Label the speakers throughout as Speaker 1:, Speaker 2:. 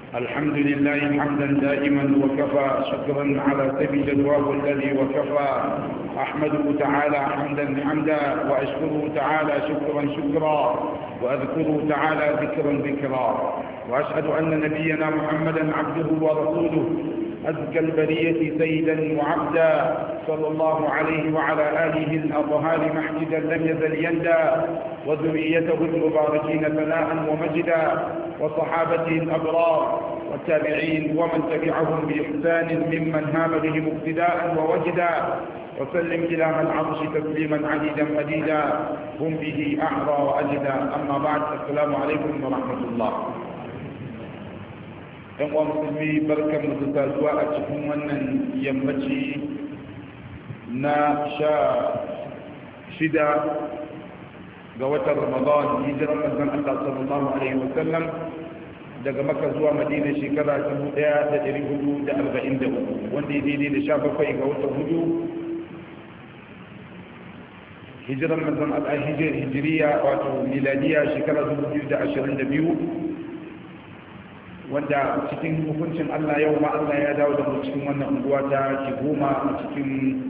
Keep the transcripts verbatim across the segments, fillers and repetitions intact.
Speaker 1: الحمد لله حمدا دائما وكفى شكرا على سبيل الجواب الذي وكفى أحمده تعالى حمدا حمدا وأشكره تعالى شكرا شكرا وأذكره تعالى ذكرا ذكرا وأشهد أن نبينا محمدا عبده ورسوله أزكى البرية سيدا وعبدا صلى الله عليه وعلى آله الأطهار محجدا لم يزل يندى وذريته المباركين ثناء ومجدا وصحابته الأبرار والتابعين ومن تبعهم بإحسان ممن هام بهم ابتداء ووجدا وسلم إلى من عرش تسليما عديدا مديدا هم به أحرى وأجدا. أما بعد، السلام عليكم ورحمة الله. ‘yan uwa musulmi barkan mu da zuwa a cikin wannan yammaci na sha shida ga watan ramadan hijiran manzon Allah sallallahu alaihi wasallam daga Makka zuwa Madina shekara dubu ɗaya da ɗari hudu da arba'in da uku wanda ya daidai da sha bakwai ga watan hudu hijiran manzon Allah hijiriya wato miladiya shekara dubu biyu da ashirin da biyu, wanda cikin hukuncin Allah yau ma Allah ya dawo da mu cikin wannan unguwa ta ke goma a cikin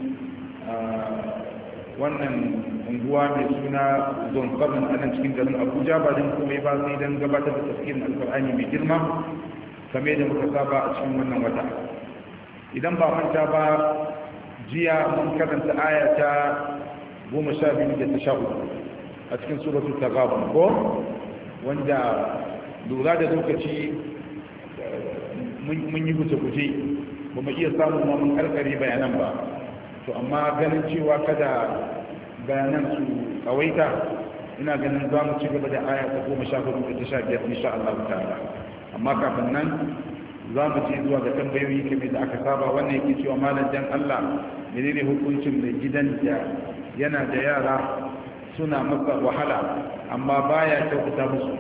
Speaker 1: wannan unguwa mai suna zon kabin a nan cikin garin Abuja, ba don komai ba sai don gabatar da tafsirin alkur'ani mai girma kame da muka saba a cikin wannan wata. Idan ba manta ba, jiya mun karanta aya ta goma sha biyu da ta sha uku a cikin suratul taghabun ko, wanda lura da lokaci mun yi guje-guje ba mu iya samun mamun karkare bayanan ba, to amma ganin cewa kada bayanan su tsawaita, ina ganin za mu ci gaba da aya ta goma sha hudu da ta sha biyar insha Allah ta'ala. Amma kafin nan za mu ci zuwa ga tambayoyi kamar da aka saba. Wannan yake cewa malam dan Allah menene hukuncin da gidan da yana da yara suna masa wahala amma baya kyautata musu?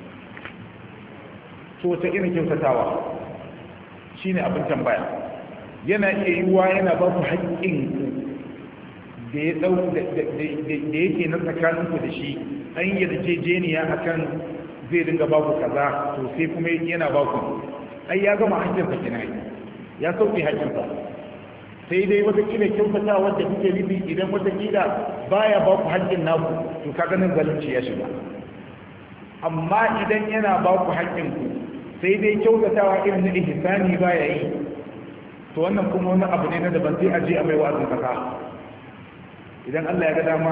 Speaker 1: To ta irin kyautatawa shine abin tambaya. Yana iya yiwuwa yana ba ku haƙƙin da ya dau da yake na tsakaninku da shi, an yarjejeniya akan zai dinga ba ku kaza, to sai kuma yana ba ku, ai ya gama haƙƙinsa kenan, ya sauke haƙƙinsa. sai dai wata kila kyautatawa da kuke nufi idan wata kila baya ba ku haƙƙin naku, to ka ganin zalunci ya shiga. Amma idan yana ba ku haƙƙinku sai dai kyautatawa irin na ihsani baya yi, to wannan kuma wani abu ne na daban, sai a je a mai wa'azin kasa. Idan Allah ya ga dama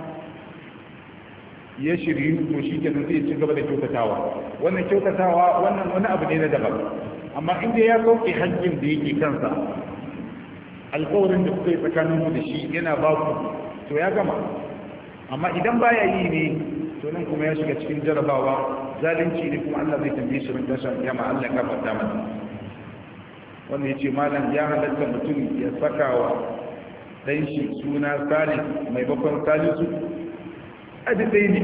Speaker 1: ya shiryu, to shi kenan zai ci gaba da kyautatawa. Wannan kyautatawa wannan wani abu ne na daban. Amma inda ya sauke haƙƙin da yake kansa, alƙawarin da kuka yi tsakanin da shi yana ba ku, to ya gama. Amma idan baya yi ne, to nan kuma ya shiga cikin jarabawa, zalunci ne, kuma Allah zai tambaye shi ran tashin kiyama. Allah ya kafarta mana. Wanda yace malam ya halatta mutum ya saka wa dan shi suna Salih mai bakon Salisu? Aji dai ne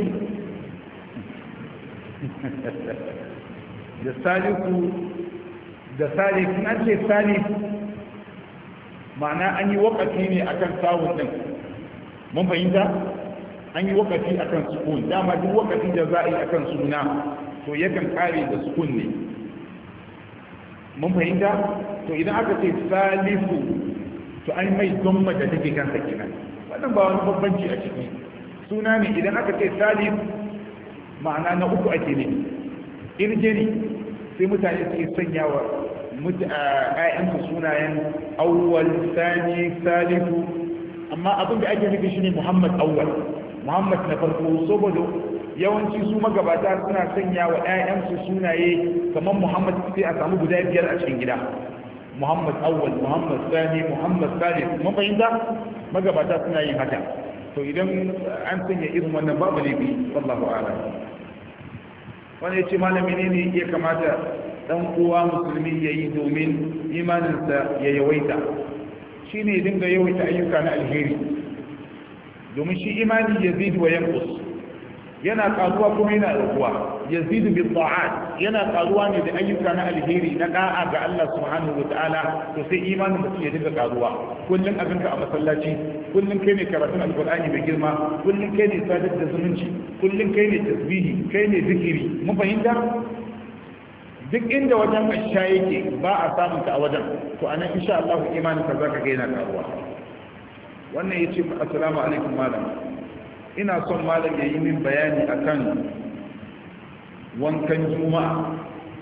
Speaker 1: da Salisu da Salih, kun an ce Salih ma'ana an yi wakafi ne akan sawun din, mun fahimta? An yi wakafi akan sukun. Dama duk wakafi da za a yi akan suna, to yakan kare da sukun ne, mun fahimta? To idan aka ce Salisu, to an mai zomma da take kansa kenan, wannan ba wani babbanci a ciki. Suna ne, idan aka ce Salif ma'ana na uku ake ne, irje ne, sai mutane su yi sanya wa ƴaƴansu sunayen awwal, sani, salifu, amma abin da ake nufi shine Muhammad awwal, Muhammad na farko, saboda yawanci su magabata suna sanya wa ƴaƴansu sunaye kamar Muhammad, sai a samu guda biyar a cikin gida. Muhammad awwal, Muhammad sani, Muhammad salih, mun fahimta? Magabata suna yin haka. To idan an sanya irin wannan babu laifi, wallahu a'lam. Wani ya ce malami ne ne ya kamata dan uwa musulmi ya yi domin imaninsa ya yawaita? Shi ne dinga yawaita ayyuka na alheri, domin shi imani yazidu wa yanqus, yana karuwa kuma yana raguwa. Yazidu bil ta'at, yana karuwa ne da ayyuka na alheri na da'a ga Allah subhanahu wataala, to sai imanin mutum ya dinga karuwa. Kullun abinka a masallaci, kullun kai ne karatun alqur'ani mai girma, kullun kai ne sadar da zumunci, kullun kai ne tasbihi, kai ne zikiri. Mun fahimta? duk inda wajen asha yake ba a samun ta a wajen, to anan insha Allah imanin ka zaka ga yana karuwa. Wannan yace assalamu alaikum malam, ina son malam ya yi min bayani akan wankan juma'a,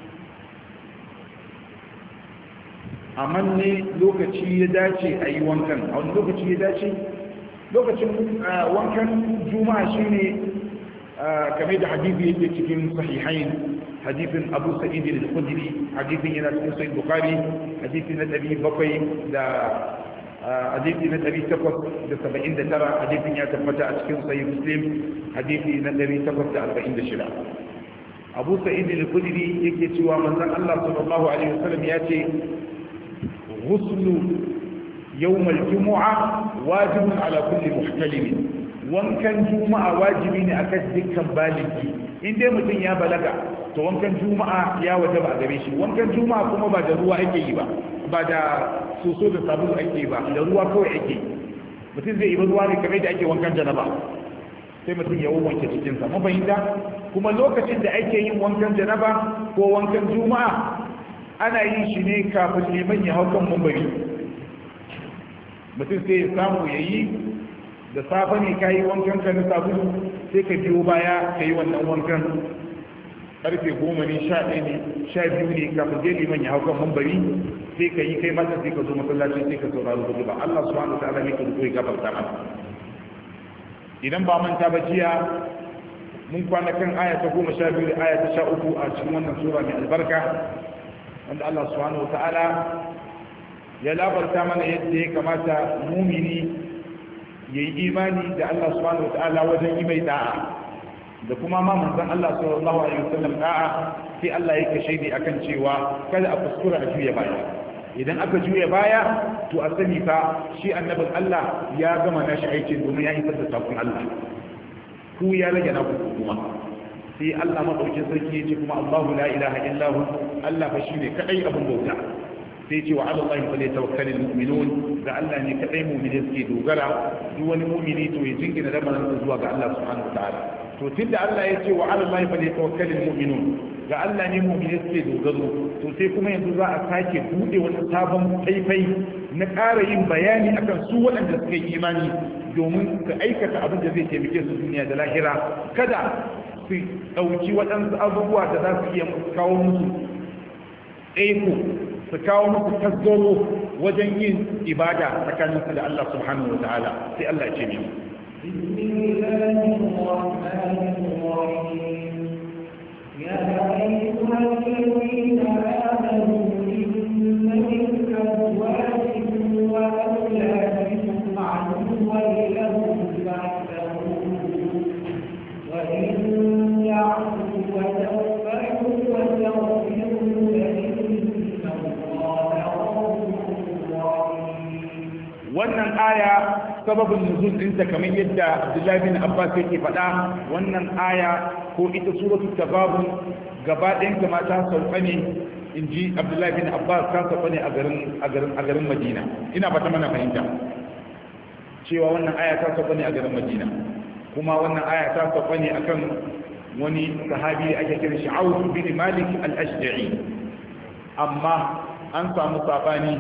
Speaker 1: amma ne lokaci ya dace a yi wankan, a wani lokaci ya dace? Lokacin wankan juma'a shine kamar da hadisi yake cikin sahihain, hadisin Abu Sa'id al-Khudri, hadisin yana cikin Sahih Bukhari, hadisi na ɗari bakwai da hadisi na ɗari takwas da saba'in da tara, hadisin ya tabbata a cikin Sahih Muslim, hadisi na ɗari takwas da arba'in da shida. Abu Sa'id al-Khudri yake cewa manzon Allah sallallahu alaihi wasallam ya ce ghuslu yawm al-jumu'a wajibun ala kulli muhtalim. Wankan juma'a wajibi ne akan dukkan baligi, in dai mutum ya balaga to wankan juma'a ya wajaba a gare shi. Wankan juma'a kuma ba da ruwa ake yi ba, ba da soso da sabulu ake yi ba, da ruwa kawai ake. Mutum zai yi ruwa ne kamar da ake wankan janaba, sai mutum ya wanke cikinsa, mafahimta. Kuma lokacin da ake yin wankan janaba ko wankan juma'a ana yin shi ne kafin liman ya hau kan mambari. Mutum sai ya samu ya yi da safe ne ka yi wankan ka na sabulu, sai ka biyo baya ka yi wannan wankan karfe goma ne, sha ɗaya ne, sha biyu ne, kafin je liman ya hau kan mambari, sai ka yi kai masa, sai ka zo masallaci, sai ka saurari hudu ba. Allah subhanahu wa ta'ala ne ka rubuta ya gafarta mana. Idan ba manta ba jiya mun kwana kan aya ta goma sha biyu da aya ta sha uku a cikin wannan sura mai albarka, wanda Allah subhanahu wa ta'ala ya labarta mana yadda ya kamata mumini ya yi imani da Allah subhanahu wa ta'ala wajen yi mai da'a, da kuma ma manzon Allah sallallahu alaihi wasallam da'a. Sai Allah yake shaidi akan cewa kada a kuskura a juya baya. Idan aka juya baya to a sani fa shi annabin Allah ya gama nashi aikin domin ya isar da sakon Allah, ku ya rage na ku kuma. Sai Allah madaukin sarki ya ce kuma Allahu la ilaha illa hu, Allah fa shine kadai abin bauta. Sai ce wa ala Allah fa tawakkalul mu'minun, da Allah ne kadai mu'mini suke dogara. Duk wani mu'mini to ya jingina da manzon zuwa ga Allah subhanahu wa ta'ala. To tunda Allah ya ce wa ala Allah fa tawakkalul mu'minun, ga Allah ne mu'mini suke dogaro, to sai kuma yanzu za a sake bude wani sabon faifai na ƙara yin bayani akan su waɗanda suka yi imani domin su aikata abin da zai taimake su duniya da lahira. Kada su ɗauki waɗansu abubuwa da za su iya kawo musu tsaiko, su kawo musu tazzaro wajen yin ibada tsakaninsu da Allah subhanahu wa ta'ala. Sai Allah ce ne
Speaker 2: يا أيها الذين آمنوا إن من أزواجكم وأولادكم عدوا لكم فاحذروهم وإن يعفوا وتغفروا وتغفروا فإن الله غفور رحيم.
Speaker 1: wannan aya sababin nuzul ɗinta kamar yadda Abdullahi bin Abbas yake faɗa, wannan aya ko ita suratul tababun gaba ɗayan ta ma ta sauka ne, in ji Abdullahi bin Abbas, ta sauka ne a garin a garin a garin Madina. Ina fata mana fahimta cewa wannan aya ta sauka ne a garin Madina, kuma wannan aya ta sauka ne akan wani sahabi ake kira shi Auf bin Malik al-Ashja'i. Amma an samu sabani.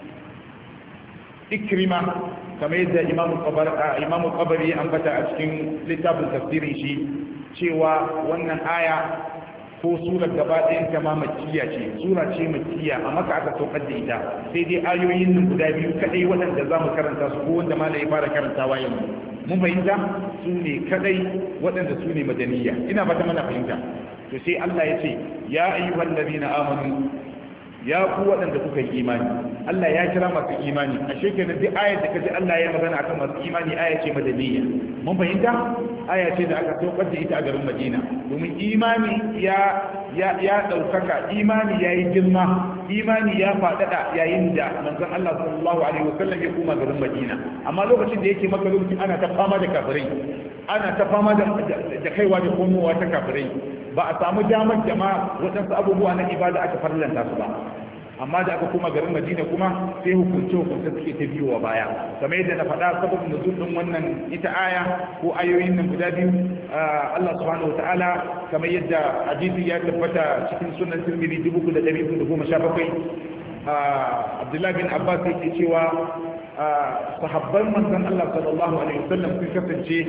Speaker 1: Ikrima kamar yadda imamu qabari ya ambata a cikin littafin tafsirin shi cewa wannan aya ko surar gaba ɗayan ta ma makkiya ce, sura ce makkiya, a maka aka saukar da ita. sai dai ayoyin nan guda biyu kadai waɗanda za mu karanta su, ko wanda malai fara karantawa yanzu mun fahimta, su ne kadai waɗanda su ne madaniya. ina fata mana fahimta. to sai Allah ya ce ya ayyuhal ladina amanu, ya ku waɗanda kuka yi imani. Allah ya kira masu imani, a shekenan duk ayar da kaji Allah ya magana akan masu imani aya ce madaniya. mun fahimta, aya ce da aka saukar da ita a garin Madina, domin imani ya ya ya daukaka, imani yayi girma, imani ya faɗaɗa yayin da manzon Allah sallallahu alaihi wasallam ya koma garin Madina. Amma lokacin da yake maka, lokacin ana ta fama da kafirai, ana ta fama da da kaiwa da komowa ta kafirai, ba a samu damar jama'a waɗansu abubuwa na ibada aka farlanta su ba. amma da aka kuma garin Madina kuma sai hukunce hukunce suke ta biyowa baya kamar yadda na faɗa sababin nuzul din wannan ita aya ko ayoyin nan guda biyu Allah subhanahu wataala kamar yadda hadisi ya tabbata cikin sunan Tirmidhi dubu da ɗari da goma sha bakwai Abdullah bin Abbas yake cewa sahabban manzon Allah sallallahu alaihi wasallam sun kasance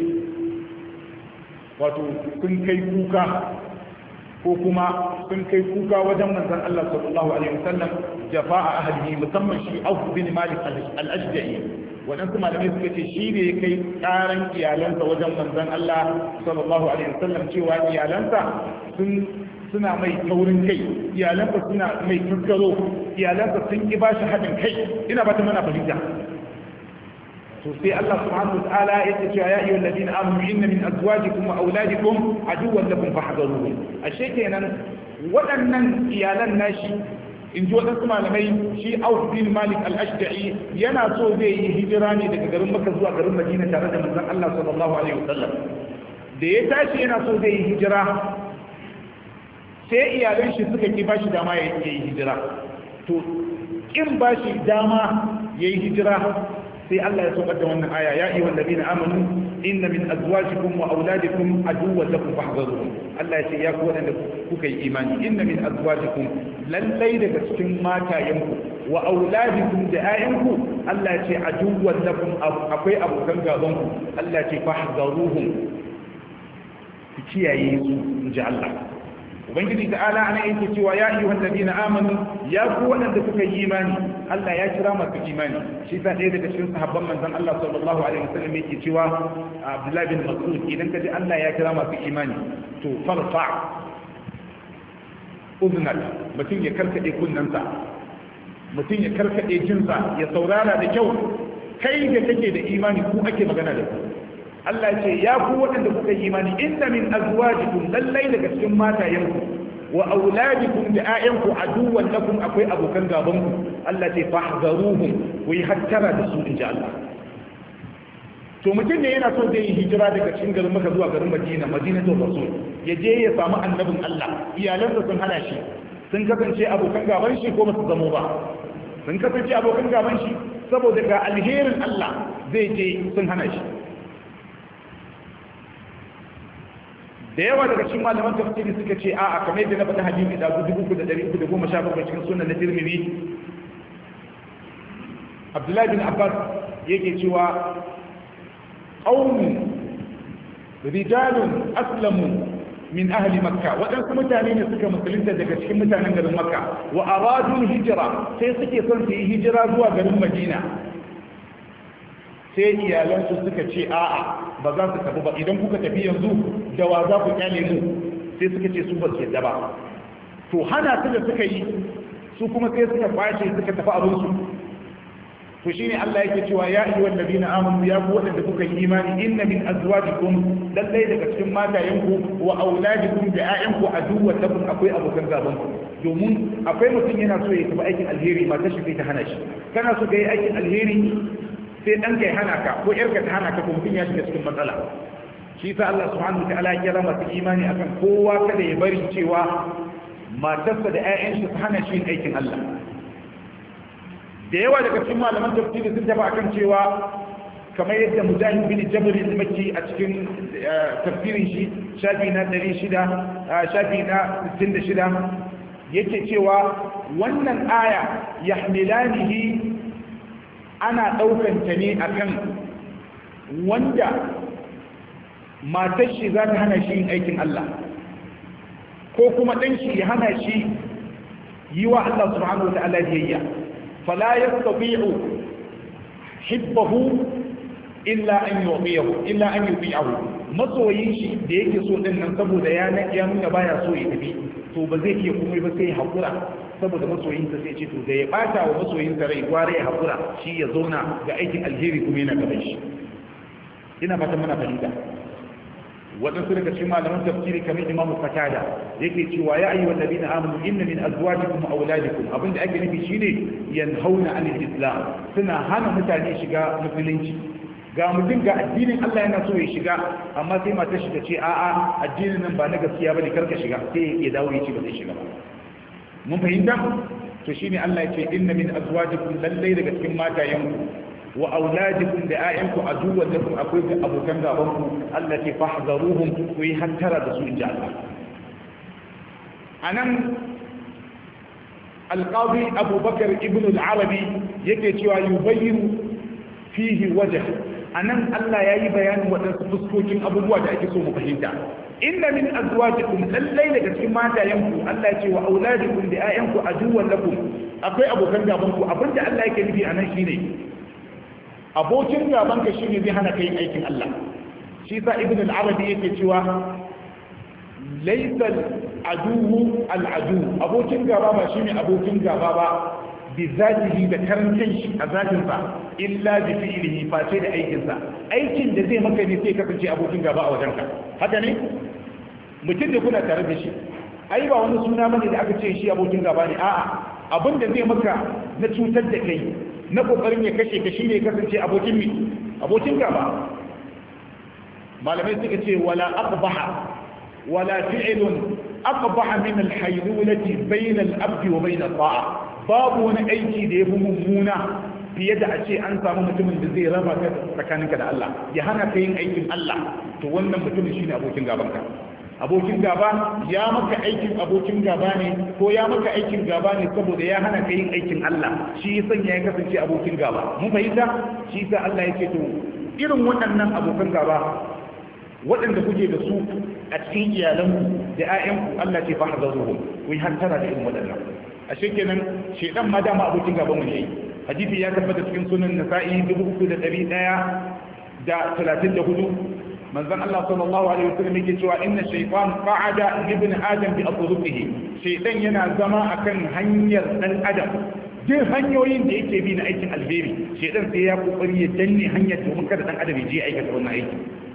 Speaker 1: wato sun kai kuka ko kuma sun kai kuka wajen manzon Allah sallallahu alaihi wasallam jafa'a ahlihi musamman shi Auf bin Malik al-Ashja'i wadansu malamai suka ce shi ne ya kai karan iyalansa wajen manzon Allah sallallahu alaihi wasallam cewa iyalansa sun suna mai taurin kai iyalansa suna mai tuskaro iyalansa sun ki bashi haɗin kai ina ba ta mana fahimta to sai Allah subhanahu wa ta'ala ya ce ya ayyuhal ladina amanu inna min azwajikum wa auladikum aduwwan lakum fahdharuhum ashe kenan waɗannan iyalan nashi in ji waɗansu malamai shi Auf bin Malik al-Ashja'i yana so zai yi hijira ne daga garin Makka zuwa garin Madina tare da manzon Allah sallallahu alaihi wasallam da ya tashi yana so zai yi hijira sai iyalan shi suka ki bashi dama ya yi hijira to kin bashi dama ya yi hijira sai Allah ya saukar da wannan aya ya ayyuhal ladina amanu inna min azwajikum wa auladikum aduwwan lakum fahdharuhum Allah ya ce ya ku wadanda kuka yi imani inna min azwajikum lallai daga cikin matayenku wa auladikum da ayyanku Allah ya ce aduwwan lakum akwai abokan gaban ku Allah ya ce fahdharuhum ku kiyaye su inji Allah ubangiji ta'ala ana yake cewa ya ayyuhal ladina amanu ya ku wadanda kuka yi imani Allah ya kira masu imani shi ta ɗaya daga cikin sahabban manzon Allah sallallahu alaihi wasallam yake cewa Abdullah bin Mas'ud idan kaji Allah ya kira masu imani to farfa uznal mutum ya karkade kunnansa mutum ya karkade jinsa ya saurara da kyau kai da kake da imani ku ake magana da ku Allah ce ya ku waɗanda kuka yi imani inna min azwajikum lallai daga cikin matayenku wa auladikum da ayyanku aduwwan lakum akwai abokan gaban ku Allah ce fahzaruhum ku yi hattara da su inji Allah to mutum ne yana so zai yi hijira daga cikin garin Makka zuwa garin Madina Madinatul Rasul ya je ya samu annabin Allah iyalansa sun hana shi sun kasance abokan gaban shi ko ba su zamo ba sun kasance abokan gaban shi saboda ga alherin Allah zai je sun hana shi da yawa daga cikin malaman tafsiri suka ce a'a kamar yadda na faɗa hadisi da dubu uku da ɗari uku da goma sha bakwai cikin sunan na Tirmidhi Abdullahi bin Abbas yake cewa qaumun rijalun aslamu min ahli makka waɗansu mutane ne suka musulunta daga cikin mutanen garin makka wa aradu hijira sai suke son su yi hijira zuwa garin madina sai iyalansu suka ce a'a ba za su tafi ba idan kuka tafi yanzu da wa za ku kyale mu sai suka ce su ba su yadda ba to hana su da suka yi su kuma sai suka kwace suka tafi abinsu to shine Allah yake cewa ya ayyuhal ladina amanu ya ku wadanda kuka yi imani inna min azwajikum lallai daga cikin matayenku wa auladikum da ayyanku aduwwan lakum akwai abokan gaban ku domin akwai mutum yana so ya tafi aikin alheri matar shi ta hana shi kana so ka yi aikin alheri sai dan kai hana ka ko yarka ta hana ka ko mutum ya shiga cikin matsala shi sa Allah subhanahu wataala ya kira masu imani akan kowa kada ya bari cewa matarsa da ƴaƴan shi su hana shi aikin Allah da yawa daga cikin malaman tafsiri sun tafi akan cewa kamar yadda Mujahid bin Jabr al-Makki a cikin tafsirin shi shafi na ɗari shida shafi na sittin da shida yake cewa wannan aya yahmilanihi ana ɗaukan ta ne akan wanda matar shi za ta hana shi yin aikin Allah ko kuma ɗan shi ya hana shi yi wa Allah subhanahu wa ta'ala biyayya fala yastati'u hibbahu illa an yuqiyahu illa an yuqiyahu masoyin shi da yake so din nan saboda ya ya nuna baya so ya tafi to ba zai iya komai ba sai ya hakura saboda masoyinsa sai ce to da ya bata wa masoyinsa rai gware ya hakura shi ya zauna ga aikin alheri kuma yana gaban shi ina fatan muna fahimta waɗansu daga cikin malaman tafsiri kamar Imam Qatada yake cewa ya ayyuhal ladina amanu inna min azwajikum wa auladikum abinda ake nufi shine yanhauna anil islam suna hana mutane shiga musulunci ga mutum ga addinin Allah yana so ya shiga amma sai matar shi ta ce a'a addinin nan ba na gaskiya bane karka shiga sai ya dawo ya ce ba zai shiga ba mun fahimta to shine Allah ya ce inna min azwajikum lallai daga cikin matayenku wa auladikum da ayyanku aduwwan lakum akwai abokan gaban ku Allah ce fahzaruhum ku yi hantara da su inji Allah anan alqadi Abu Bakar ibn al-Arabi yake cewa yubayyin fihi wajh anan Allah yayi bayanin wadansu fuskokin abubuwa da ake so mu fahimta inna min azwajikum lallai daga cikin matayenku Allah ya ce wa auladikum da ayyanku aduwwan lakum akwai abokan gaban ku abinda Allah yake nufi anan shine abokin gaban ka shine zai hana kai aikin Allah shi sa ibn al-arabi yake cewa laysa al-adu al-adu abokin gaba ba shine abokin gaba ba bi zatihi da karantan shi a zatin sa illa bi fi'lihi fa sai da aikin sa aikin da zai maka ne sai kasance abokin gaba a wajenka haka ne mutum da kuna tare da shi ai ba wani suna bane da aka ce shi abokin gaba ne a'a abin da zai maka na cutar da kai na kokarin ya kashe ka shine kasance abokin mi abokin gaba malamai suka ce wala aqbaha wala fi'lun aqbaha min al-haylulati bayna al-abdi wa bayna al-ta'a babu wani aiki da yafi mummuna fiye da a ce an samu mutumin da zai raba ka tsakaninka da Allah ya hana ka yin aikin Allah to wannan mutumin shine abokin gabanka abokin gaba ya maka aikin abokin gaba ne ko ya maka aikin gaba ne saboda ya hana ka yin aikin Allah shi ya sanya ya kasance abokin gaba mun fahimta shi sa Allah ya ce to irin waɗannan abokan gaba waɗanda kuke da su a cikin iyalanku da 'ya'yanku Allah ce fa hazaruhum ku yi hantara da irin waɗannan a shekenan shedan ma dama abokin gaban mu ne hadisi ya tabbata cikin sunan nasa'i dubu uku da ɗari ɗaya da talatin da hudu manzon Allah sallallahu alaihi wasallam yake cewa inna shaytan qa'ada ibn adam bi atruqihi shaytan yana zama akan hanyar dan adam duk hanyoyin da yake bi na aikin alheri shaytan sai ya kokari ya danne hanyar domin kada dan adam ya je aikata wannan aiki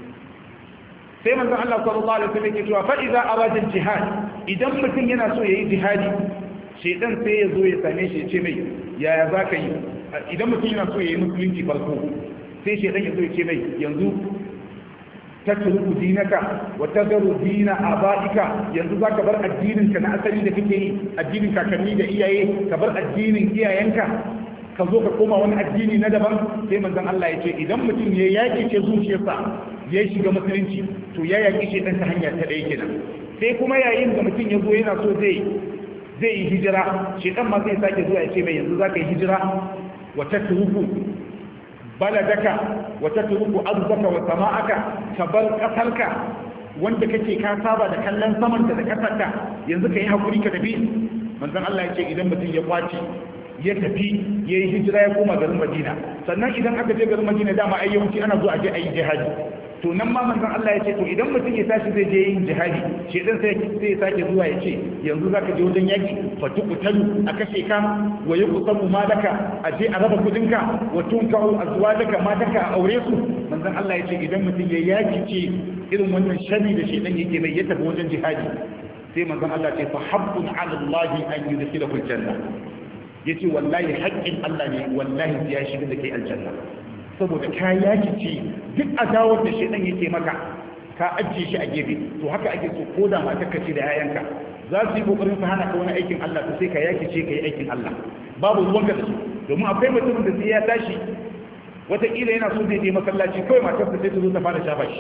Speaker 1: sai manzon Allah sallallahu alaihi wasallam yake cewa fa idza arada jihad idan mutum yana so yayi jihadi shaytan sai ya zo ya same shi ya ce mai yaya zaka yi idan mutum yana so yayi musulunci farko sai shaytan ya zo ya ce mai yanzu tatruku dinaka wa tadru dina abaika yanzu zaka bar addinin ka na asali da kake yi addinin kakanni da iyaye ka bar addinin iyayenka ka zo ka koma wani addini na daban sai manzon Allah ya ce idan mutum ya yaki ce zuciyarsa ya shiga musulunci to ya yaki shi dan ta hanya ta ɗaya kenan sai kuma yayin da mutum ya zo yana so zai zai yi hijira shi dan ma zai sake zuwa ya ce mai yanzu zaka yi hijira wa tatruku baladaka wa tatruku ardaka wa sama'aka ka bar kasarka wanda kake ka saba da kallon saman da kasarka yanzu kai hakuri ka tafi manzon Allah ya ce idan mutum ya kwaci ya tafi yayi hijira ya koma garin Madina sannan idan aka je garin Madina dama ai yawanci ana zuwa je ayi jihadi to nan ma manzon Allah ya ce to idan mutum ya tashi zai je yin jihadi shedan sai sai ya sake zuwa ya ce yanzu zaka je wajen yaki fatuqtalu a kashe ka wa yuqtamu malaka a je a raba kudinka wa tunkau azwajaka mataka a aure su manzon Allah ya ce idan mutum ya yaki ce irin wannan shari da shedan yake mai ya tafi wajen jihadi sai manzon Allah ya ce fa habbun ala Allah an yudkhilahu aljanna yace wallahi haƙƙin Allah ne wallahi ya shiga da kai aljanna saboda ka yaki ce duk adawar da shedan yake maka ka ajiye shi a gefe to haka ake so ko da matarka ce da yayanka za su yi kokarin su hana ka wani aikin Allah to sai ka yaki ce ka yi aikin Allah babu ruwanka da su domin akwai mutum da sai ya tashi wataƙila yana so zai je masallaci kawai matarsa sai ta zo ta fara shafa shi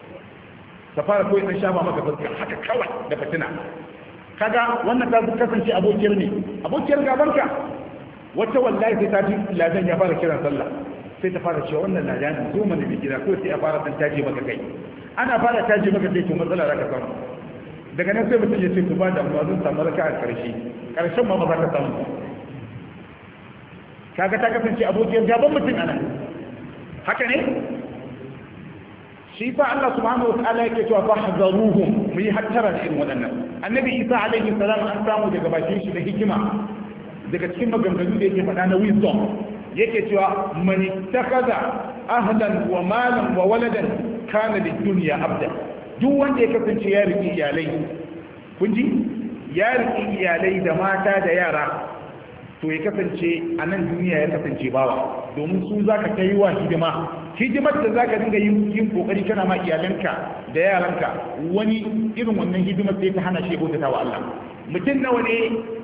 Speaker 1: ta fara kawai ta shafa maka fuska haka kawai da fitina kaga wannan ta kasance abokiyar ne abokiyar gabanka wata wallahi sai ta ji ladan ya fara kiran sallah sai ta fara cewa wannan ladan zo mana da gida ko sai a fara dan taje maka kai ana fara taje maka sai to matsala zaka samu daga nan sai mutum ya ce to ba da amma zan samu raka a karshe karshen ma ba za ka samu kaga ta kasance abokiyar gaban mutum anan haka ne shi fa Allah subhanahu wa ta'ala yake cewa fahzaruhum mu yi hattara da irin waɗannan annabi Isa alaihi salam an samu daga bakin shi da hikima daga cikin maganganu da yake faɗa na wisdom yake cewa man ittakhadha ahlan wa malan wa waladan kana lid-dunya abda duk wanda ya kasance ya riki iyalai kun ji ya riki iyalai da mata da yara to ya kasance a nan duniya ya kasance bawa domin su zaka kai wa hidima hidimar da zaka dinga yin yin kokari kana ma iyalanka da yaranka wani irin wannan hidimar sai ta hana shi bautata wa Allah mutum nawa ne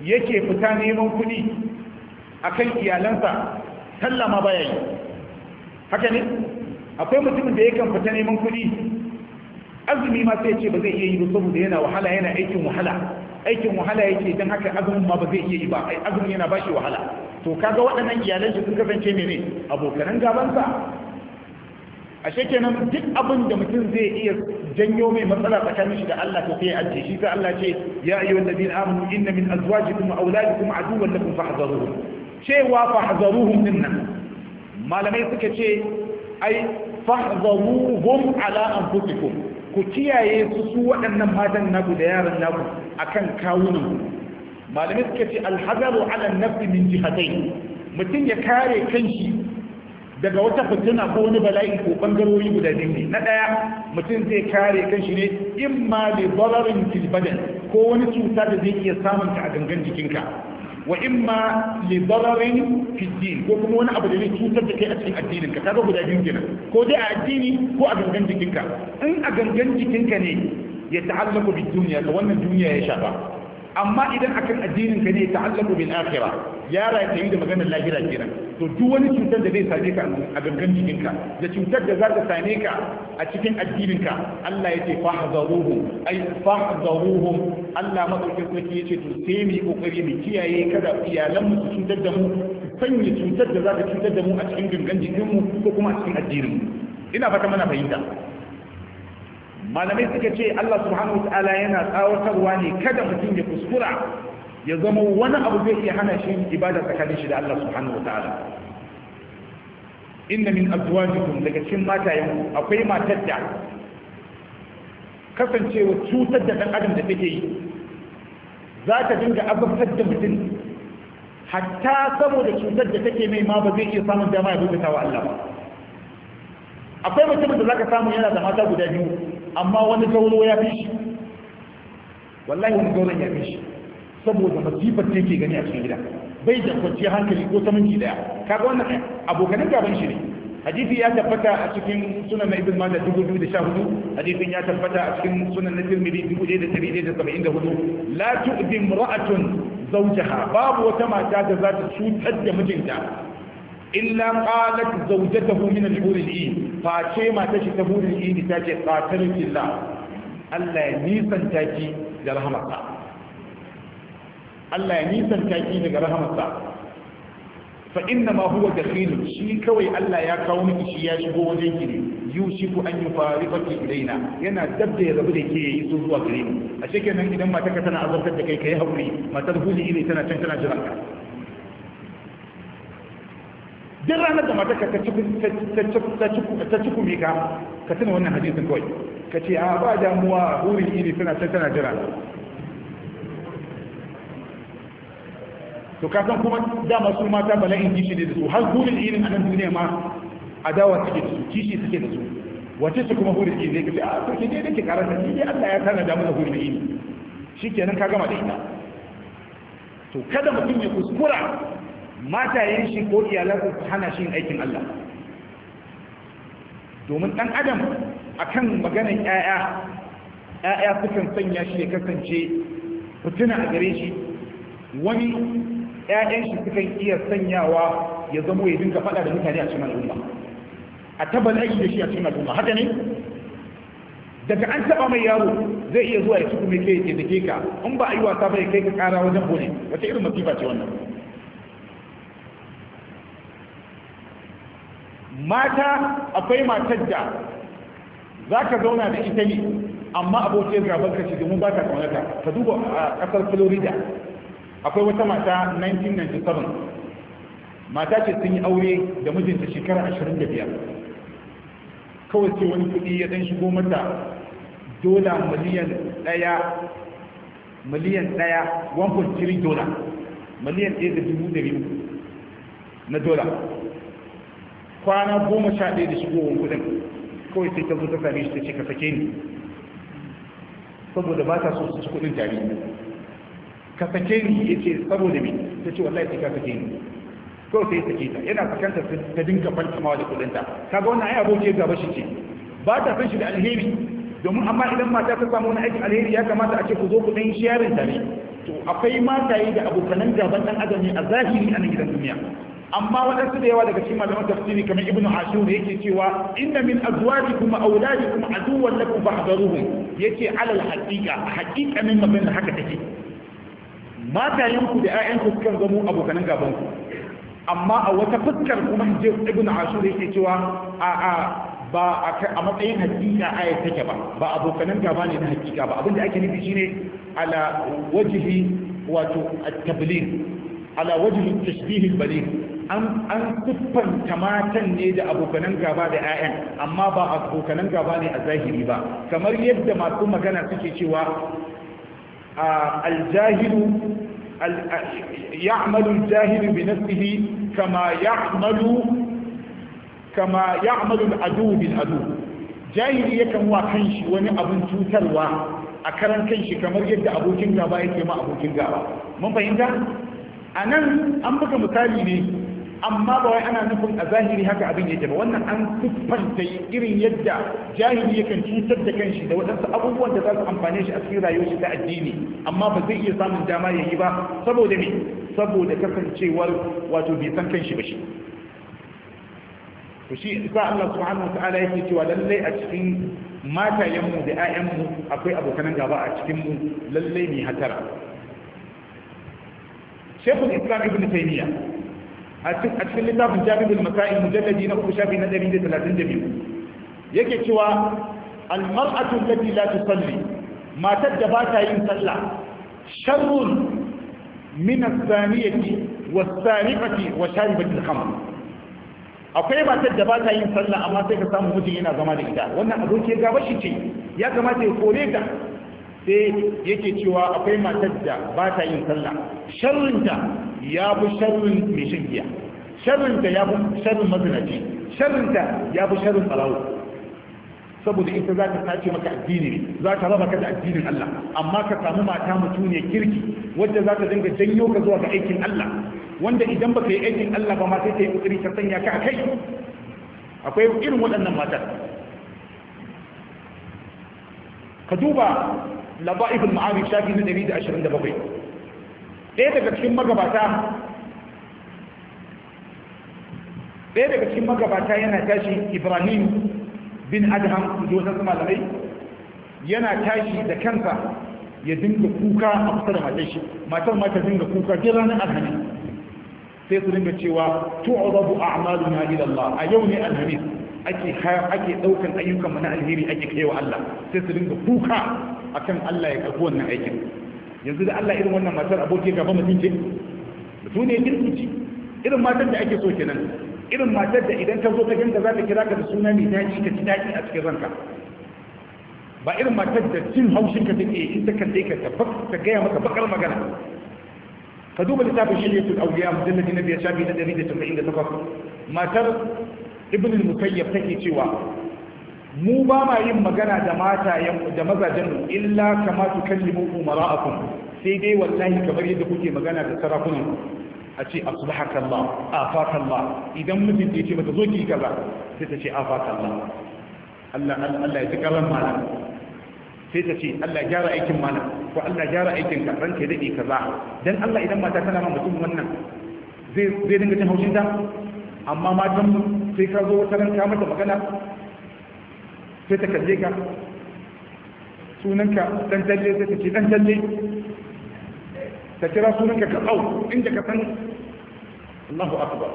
Speaker 1: yake fita neman kuɗi akan iyalansa sallah ma baya yi haka ne akwai mutumin da yakan fita neman kuɗi azumi ma sai ce ba zai iya yi ba saboda yana wahala yana aikin wahala aikin wahala yake don haka azumin ma ba zai iya yi ba azumin yana bashi wahala to kaga waɗannan iyalan shi sun kasance mene abokanan gabansa ashe kenan duk abin da mutum zai iya janyo mai matsala tsakanin shi da Allah to sai ya ajiye shi sai Allah ce ya ayyuhal ladina amanu inna min azwajikum wa auladikum aduwwan lakum fahdharuhum cewa fahdharuhum dinnan malamai suka ce ai fahdharuhum ala anfusikum ku kiyaye su su waɗannan matan naku da yaran naku akan kawunan malamai suka ce alhazaru ala nafsi min jihatai mutum ya kare kanshi daga wata fitina ko wani bala'i ko bangarori guda biyu ne na ɗaya mutum zai kare kanshi ne imma li dararin fil badan ko wani cuta da zai iya samun ka a gangan jikinka wa imma li dararin fid din ko kuma wani abu da zai cutar da kai a cikin addinin ka kaga guda biyu kenan ko dai a addini ko a gangan jikinka in a gangan jikinka ne ya ta'allaku bid dunya to wannan duniya ya shafa amma idan akan addinin ka ne ya ta'allaku bil akhirah ya rayu da maganar lahira kenan to duk wani cutar da zai same ka a gangan jikinka da cutar da za ta same ka a cikin addininka Allah ya ce fahzaruhum ay fahzaruhum Allah madaukakin sarki yace to sai mu kokari mu kiyaye kada iyalan mu su cutar da mu su sanya cutar da za ta cutar da mu a cikin gangan jikin mu ko kuma a cikin addinin mu ina fata mana fahimta malamai suka ce Allah subhanahu wataala yana tsawatarwa ne kada mutum ya kuskura ya zama wani abu zai iya hana shi ibada tsakanin shi da Allah subhanahu wataala inna min azwajikum daga cikin matayen akwai matar da kasancewa cutar da dan adam da take yi za ta dinga azabtar da mutum hatta saboda cutar da take mai ma ba zai iya samun dama ya bauta wa Allah ba akwai mutumin da zaka samu yana da mata guda biyu amma wani gauro ya fi shi wallahi wani gauron ya fi shi saboda masifar da yake gani a cikin gida bai da kwanciyar hankali ko ta minti daya kaga wannan abokanin gaban shi ne hadisi ya tabbata a cikin sunan na ibn majah dubu biyu da sha hudu hadisin ya tabbata a cikin sunan na tirmidhi dubu ɗaya da ɗari ɗaya da saba'in da hudu la tu'zi imra'atun zawjaha babu wata mata da za ta cutar da mijinta illa qalat zawjatuhu min al-hur al-ain fa ce mata shi ta hur al-ain ta ce qatalillah Allah ya nisanta ki da rahmatsa Allah ya nisanta ki daga rahmatsa fa inna ma huwa dakhil shi kawai Allah ya kawo miki shi ya shigo wajen ki ne yushiku an yufariqaki ilaina yana dabda ya rabu da ke yi so zuwa gare mu a shekenan idan mata ka tana azabtar da kai kai hakuri matar huli ne tana can tana jiran ka duk ranar da mata ka ta ciku me ka ka tuna wannan hadisin kawai ka ce a ba damuwa huli ne tana can tana jira to ka san kuma dama su mata bala'in kishi ne da su har hulul irin a nan duniya ma adawa suke da su kishi suke da su wace su kuma hulul irin ne kace a to ke dai nake karanta ni dai Allah ya tana da mu hulul irin shikenan ka gama da ita to kada mutum ya kuskura matayen shi ko iyalansa su hana shi aikin Allah domin dan adam akan maganar ƴaƴa ƴaƴa sukan sanya shi ya kasance fitina a gare shi wani ƴaƴan shi sukan iya sanyawa ya zamo ya dinga faɗa da mutane a cikin al'umma a tabbalaki da shi a cikin al'umma haka ne daga an taɓa mai yaro zai iya zuwa ya ci kuma kai ya dake ka in ba a yi wasa ba ya kai ka ƙara wajen bole wata irin masifa ce wannan mata akwai matar da za ka zauna da ita ne amma abokin gaban ka ce domin ba ta kaunata ka duba a ƙasar Florida akwai wata mata nineteen ninety-seven mata ce sun yi aure da mijinta shekara ashirin da biyar kawai ce wani kudi ya dan shigo mata dola miliyan daya miliyan daya one point three dola miliyan ɗaya da dubu ɗari na dola kwana goma sha ɗaya da shigowar kudin kawai sai ta zo ta same shi ta ce ka sake ni saboda ba ta so su ci kudin tare ka sake ni ya ce saboda me ta ce wallahi sai ka sake ni kawai sai sake ta yana sakanta ta dinga fantamawa da kudinta kaga wannan ai aboki gaba shi ce ba ta san shi da alheri domin amma idan mata ta samu wani aikin alheri ya kamata a ce ku zo ku dan sharing tare to akwai mataye da abokanan gaban dan adam ne a zahiri a gidan duniya. Amma waɗansu da yawa daga cikin malaman tafsiri kamar ibnu ashur yake cewa inna min azwajikum wa auladikum aduwwan lakum fahdharuhum, yake alal haqiqa haqiqanin magana haka take. Matayenku da ƴaƴanku sukan zamo abokanan gaban ku, amma a wata fuskar kuma ibnu ashur yake cewa a a ba a matsayin hakika ayat take ba ba abokanan gaba ne na hakika ba. Abinda ake nufi shine ala wajhi wato at-tabligh, ala wajhi at-tashbih al-baligh, an an siffanta matan ne da abokanan gaba da 'ya'yan, amma ba abokanan gaba ne a zahiri ba, kamar yadda masu magana suke cewa al-jahilu ya'malu al-jahilu bi nafsihi kama ya'malu kama ya'malu al-adu bil adu. Jahili yakan wa kanshi wani abun cutarwa a karan kanshi kamar yadda abokin gaba yake ma abokin gaba. Mun fahimta? A nan an buga misali ne, amma ba wai ana nufin a zahiri haka abin yake ba. Wannan an siffanta irin yadda jahili yakan cutar da kanshi da waɗansu abubuwan da za su amfane shi a cikin rayuwar shi ta addini, amma ba zai iya samun dama ya yi ba saboda me? Saboda kasancewar wato bai san kanshi ba shi. To shi isa Allah subhanahu wataala yake cewa lallai a cikin matayenmu da 'ya'yanmu akwai abokanan gaba a cikin mu, lallai mai hatara. Sheikhul Islam Ibn Taymiyyah a cikin littafin Jami'ul Masail mujalladi na uku shafi na ɗari da talatin da biyu yake cewa al-mar'atu allati la tusalli, matar da ba ta yin sallah, sharrun min as-saniyati was-sariqati wa sharibati al-khamr. Akwai matar da ba ta yin sallah amma sai ka samu mijin yana zama da ita, wannan aboki gaba shi ce, ya kamata ya kore ta. Sai yake cewa akwai matar da ba ta yin sallah, sharrinta ya fi sharrin mai shan giya, sharrinta ya fi sharrin mazinaci, sharrinta ya fi sharrin ɓarawo, saboda ita za ta sace maka addini ne, za ta raba ka da addinin Allah. Amma ka samu mata mutum ne kirki wadda za ta dinga janyo ka zuwa ga aikin Allah, wanda idan baka yi aikin Allah ba ma sai ta yi kokari ta sanya ka a kai. Akwai irin waɗannan matar. Ka duba laba'iful ma'arif shafi na ɗari da ashirin da bakwai. Ɗaya daga cikin magabata ɗaya daga cikin magabata yana tashi, Ibrahim bin Adham da wasu malamai, yana tashi da kansa ya dinga kuka a kusa da matar shi, matar ma ta dinga kuka duk ranar alhamis, sai su dinga cewa tu'radu a'maluna ila Allah. A yau ne alhamis ake ake daukan ayyukan mu na alheri ake kaiwa Allah, sai su dinga kuka akan Allah ya karbi wannan aikin. Yanzu da Allah irin wannan matar aboki gaba mutum ce, mutum ne girki ce, irin matar da ake so kenan, irin matar da idan ta zo ta ganta za ta kira ka da suna mai daɗi ka ji daɗi a cikin ranka, ba irin matar da jin haushin ka take in ta kalle ka ta gaya maka bakar magana. Ka duba littafin shiryatul awliya mujalladi na biyar shafi na ɗari da saba'in da takwas. Matar Ibn al-Musayyab take cewa mu ba ma yin magana da mata da mazajen mu illa kama tukallimu umara'akum, sai dai wallahi kamar yadda kuke magana da sarakunan a ce asbahaka Allah afaka Allah. Idan mutum ya ce mata zo ki kaza sai ta ce afaka Allah, Allah Allah ya ji karan malam, sai ta ce Allah ya gyara aikin malam, ko Allah ya gyara aikin ka ranka dade kaza. Dan Allah idan mata tana ma mutum wannan zai zai dinga jin haushin ta. Amma matan sai ka zo wata ran ka mata magana sai ta kalle ka, sunanka dan talle sai ta ce dan talle, ta kira sunanka ka tsau inda ka san Allahu akbar.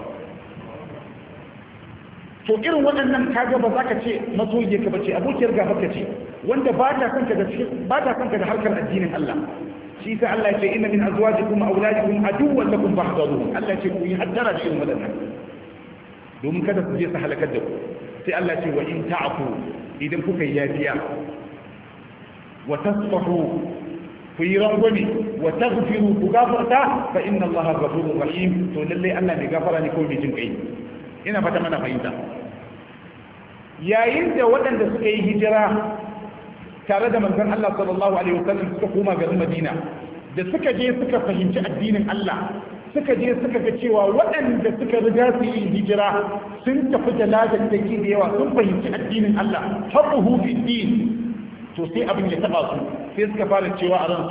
Speaker 1: To irin waɗannan kaga ba za ka ce masoyiye ka bace, abokiyar gaba ka ce, wanda ba ta kanka da ba ta kanka da harkar addinin Allah. Shi sai Allah ya ce inna min azwajikum wa auladikum aduwwan lakum fahdharuhum. Allah ya ce ku yi haddara da irin waɗannan domin kada su je su halakar da ku. Sai Allah ya ce wa in ta'fu, idan kuka yi yafiya, wa tasfahu, ku yi rangwame, wa taghfiru, ku gafarta, fa inna Allaha ghafurur rahim. To lalle Allah mai gafara ne ko mai jin kai. Ina fata mana fahimta. Yayin da waɗanda suka yi hijira tare da manzon Allah sallallahu alaihi wasallam suka koma garin Madina, da suka je suka fahimci addinin Allah, suka je suka ga cewa waɗanda suka riga su yi hijira sun tafi da ladan da ke da yawa, sun fahimci addinin Allah, haɓuhu fi din. To sai abin ya taɓa su, sai suka fara cewa a ransu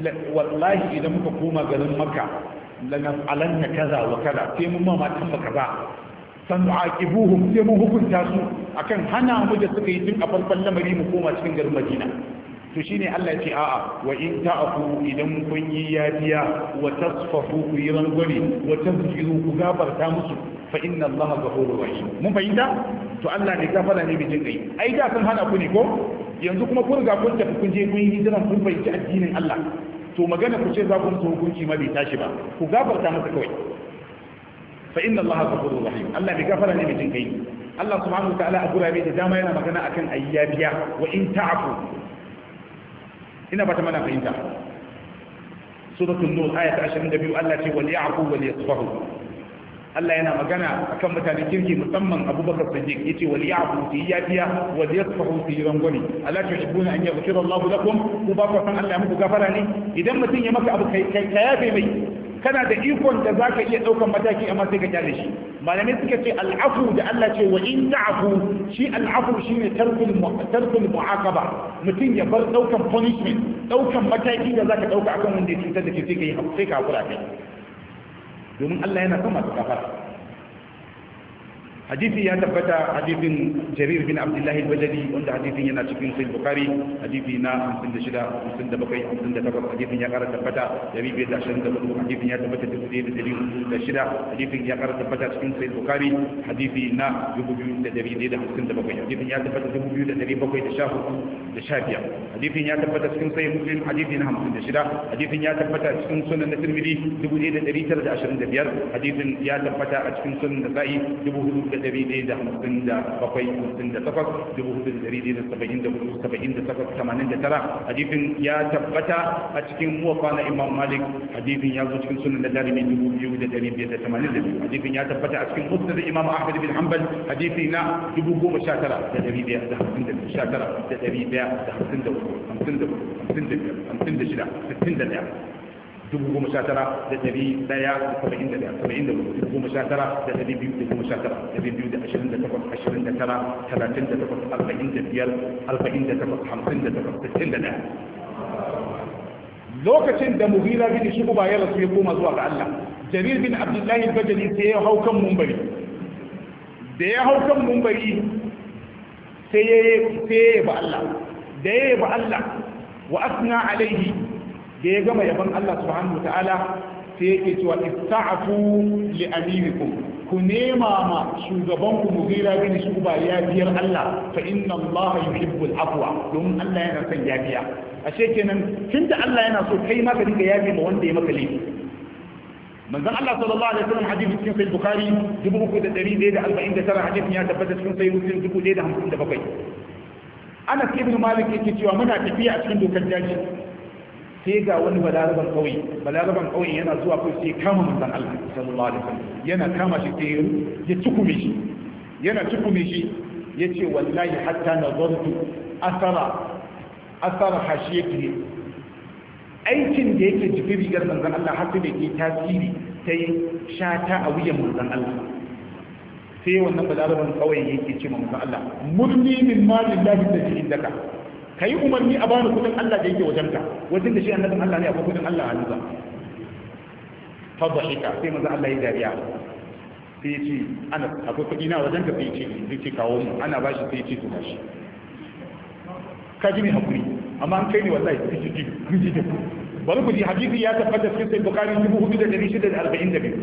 Speaker 1: wallahi idan muka koma garin Makka lanaf'alanna kaza wa kaza sai mun ma matan maka ba san aqibuhum sai mun hukunta su akan hana mu da suka yi tun a farkon lamari mu koma cikin garin Madina to shine Allah ya ce a'a wa in ta'fu idan kun yi yafiya wa tasfahu ku yi rangwani wa tazkiru ku gafarta musu fa inna Allaha ghafurur rahim mun fahimta to Allah ne gafara ne bijin kai ai da san hana ku ne ko yanzu kuma kun ga kun tafi kun je kun yi hijira kun fahimci addinin Allah to magana ku ce za ku musu hukunci ma bai tashi ba ku gafarta masa kawai fa inna Allaha ghafurur rahim Allah ne gafara ne bijin kai Allah subhanahu wa ta'ala a gurabe da dama yana magana akan ayyabiya wa in ta'fu ina ba ta mana fahimta suratul nur ayat ashirin da biyu Allah ce wal ya'fu wal yasfahu Allah yana magana akan mutanen kirki musamman Abubakar Siddiq yace wal ya'fu fi yafiya wal yasfahu fi rangwani ala tuhibbuna an yaghfira Allahu lakum ku ba ku san Allah muku gafara ne idan mutum ya maka abu kai kai yafe mai kana da ikon da zaka iya daukan mataki amma sai ka kyale shi malamai suka ce al'afu da Allah ce wa in ta'fu shi al'afu shine tarkul tarkul mu'aqaba mutum ya bar daukan punishment daukan mataki da zaka dauka akan wanda ya cutar da ke sai kai sai ka hakura kai domin Allah yana son masu kafara hadisi ya tabbata hadisin Jarir bin Abdullah al-Bajali wanda hadisin yana cikin Sahih Bukhari hadisi na hamsin da shida, hamsin da bakwai, hamsin da takwas hadisin ya kara tabbata dari biyar da ashirin da hudu hadisin ya tabbata dubu ɗaya da dari hudu da shida hadisin ya kara tabbata cikin Sahih Bukhari hadisi na dubu biyu da dari ɗaya da hamsin da bakwai hadisin ya tabbata dubu biyu da dari bakwai da sha hudu da sha biyar hadisin ya tabbata cikin Sahih Muslim hadisi na hamsin da shida hadisin ya tabbata cikin Sunan Tirmidhi dubu ɗaya da dari tara da ashirin da biyar hadisin ya tabbata a cikin Sunan Nasa'i dubu hudu da dari ɗaya da hamsin da bakwai hamsin da takwas dubu hudu da dari ɗaya da saba'in da hudu saba'in da takwas tamanin da tara hadisin ya tabbata a cikin muwafa na Imam Malik hadisin ya zo cikin sunan da darimi dubu biyu da dari biyar da tamanin da biyu hadisin ya tabbata a cikin musnad Imam Ahmad bin Hanbal hadisi na dubu goma sha tara da dari ɗaya da hamsin da sha tara da dari ɗaya da hamsin da hudu hamsin da hudu hamsin da biyar hamsin da shida sittin da ɗaya dubu goma sha tara da dari daya da saba'in da daya saba'in da dubu goma sha tara da dari biyu da goma sha tara dari biyu da ashirin da takwas ashirin da tara talatin da takwas arba'in da biyar arba'in da takwas hamsin da takwas sittin da daya lokacin da Mughira bin Shu'ba ya rasu ya koma zuwa ga Allah Jarir bin Abdullahi al-Bajali sai ya hau kan mumbari da ya hau kan mumbari sai ya sai ya ba Allah da ya ba Allah wa asna alaihi da ya gama yaban Allah subhanahu wataala sai yake cewa ista'fu li amirikum ku nema ma shugaban ku Mughira bin Shu'ba ya biyar Allah fa inna Allah yuhibbul afwa don Allah yana son yafiya ashe kenan tunda Allah yana so kai ma ka dinga yafi ma wanda ya maka laifi manzon Allah sallallahu alaihi wasallam hadisi cikin sahih Bukhari dubu uku da dari ɗaya da arba'in da tara hadisin ya tabbata cikin sahih Muslim dubu ɗaya da hamsin da bakwai Anas ibn Malik yake cewa muna tafiya a cikin dokar daji sai ga wani balaraban kauye balaraban kauye yana zuwa kai sai kama manzon Allah sallallahu alaihi wasallam yana kama shi sai ya tukume shi yana tukume shi yace wallahi hatta nazartu asara asara hashiyati aikin da yake jikin rigar manzon Allah har sai yake tasiri sai shata a wuyan manzon Allah sai wannan balaraban kauye yake ce manzon Allah murni min malillahi da indaka ka yi umarni a bani kudin Allah da yake wajenka wajen da shi annabin Allah ne akwai kudin Allah a hannunsa fadhahika sai manzo Allah ya dariya sai ya ce ana akwai kudi na wajenka sai ya ce zai ce kawo mu ana bashi sai ya ce to bashi ka ji mai hakuri amma an kai ne wallahi sai ji ji ji ji bari ku ji hadisi ya tabbata cikin sai Bukhari dubu hudu da dari shida da arba'in da biyu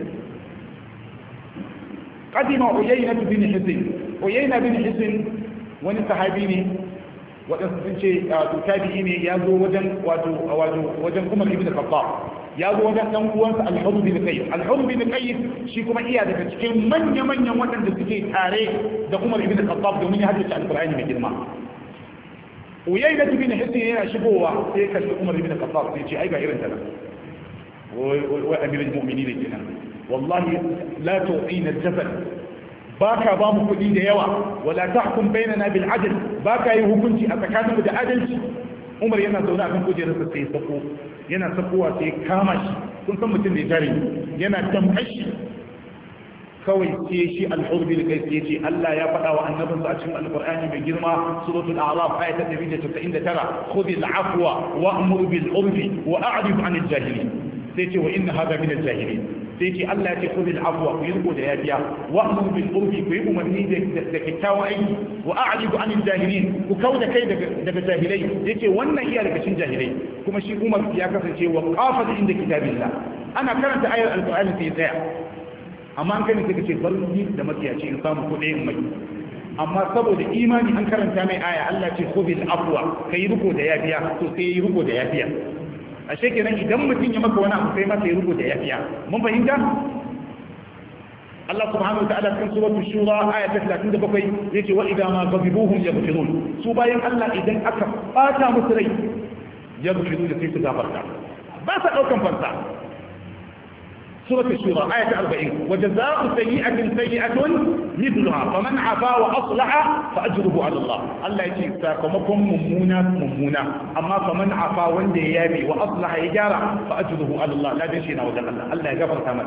Speaker 1: قدم عيينة بن حسن عيينة بن حسن wani sahabi ne waɗansu sun ce tabi'i ne ya zo wajen wato wajen Umar ibn Khattab ya zo wajen dan uwansa Al-Hurr bin Qayyim Al-Hurr bin Qayyim shi kuma iya daga cikin manya manyan waɗanda suke tare da Umar ibn Khattab domin ya haddace Al-Qur'ani mai girma Uyayna bin Hisn yana shigowa sai kalli Umar ibn Khattab sai ce ai ga irin ta nan wai amirul mu'minin kenan wallahi la tu'ina al-jabal baka ba mu kuɗi da yawa wala tahkum bainana bil adl baka yi hukunci a tsakaninmu da adalci Umar yana zaune a kan kujerarsa sai sako yana sakowa sai kama shi kun san mutum ne jari yana tamkar shi kawai sai shi al-hurbi da kai sai ce Allah ya faɗa wa annabinsa a cikin alqur'ani mai girma suratul a'raf ayat ɗari da casa'in da tara khudhil afwa wa'mur bil urfi wa a'rid 'anil jahilin sai ce wa inna hadha min al-jahilin sai ce Allah ya ce khudhil afwa ku yi riko da yafiya wa'mur bil urfi ku yi umarni da kyakkyawan aiki wa a'rid 'anil jahilin ku kauda kai daga daga jahilai yace wannan iya daga cikin jahilai kuma shi Umar ya kasance wa qafa inda kitabillah ana karanta ayar alqur'ani sai tsaya amma an kai suka ce bar ni da makiyaci in samu kuɗi in mai amma saboda imani an karanta mai aya Allah ce khudhil afwa kai riko da yafiya to sai yi riko da yafiya ashe kenan idan mutum ya maka wani abu sai masa yi riko da yafiya mun fahimta Allah subhanahu wa ta'ala cikin suratul shura aya ta talatin da bakwai yace wa idza ma ghadibuhum yaghfirun su bayan Allah idan aka bata musu rai yaghfirun da sai su gafarta ba sa daukan fansa سورة الشورى آية أربعين وجزاء سيئة سيئة مثلها فمن عفا وأصلح فأجره على الله الله يجي ساكمكم ممونة ممونة أما فمن عفا وندي يابي وأصلح إجارة فأجره على الله لا تنشينا وجل الله الله يغفر ثمن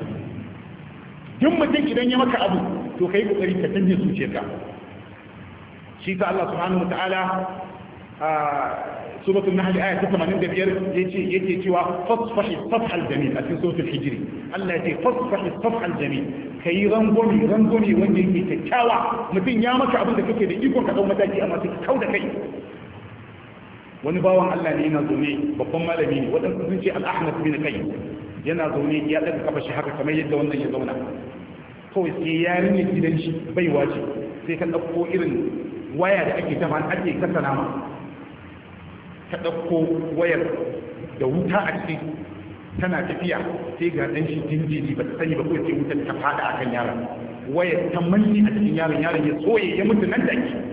Speaker 1: ثم تجد أن يمك أبو تخيب قريب تتنجي سوشيكا شيكا الله سبحانه وتعالى آه سورة النحل آية ثمانين دبير يجي يجي توا فاصفح الصفح الجميل في سورة الحجر الله يجي فاصفح الصفح الجميل كي رنغوني رنغوني وانجي تتكاوى متين يامك أبن دكتور كده يكون كدو متاجي أما تتكاو دكي ونباوان الله نينا زوني بقم مالميني ودن سنشي الأحمد بن كي ينا زوني يا لك كبش حقا كما يجد وانا يزونا kawai sai yarinyar gidan shi bai wace sai ka ɗauko irin waya da ake tafa ake kasa nama ta ɗauko wayar da wuta a ciki tana tafiya sai ga ɗan shi jinjiri ba ta sani ba kawai sai wutar ta fada akan yaron wayar ta manni a cikin yaron yaron ya tsoye ya mutu nan da ke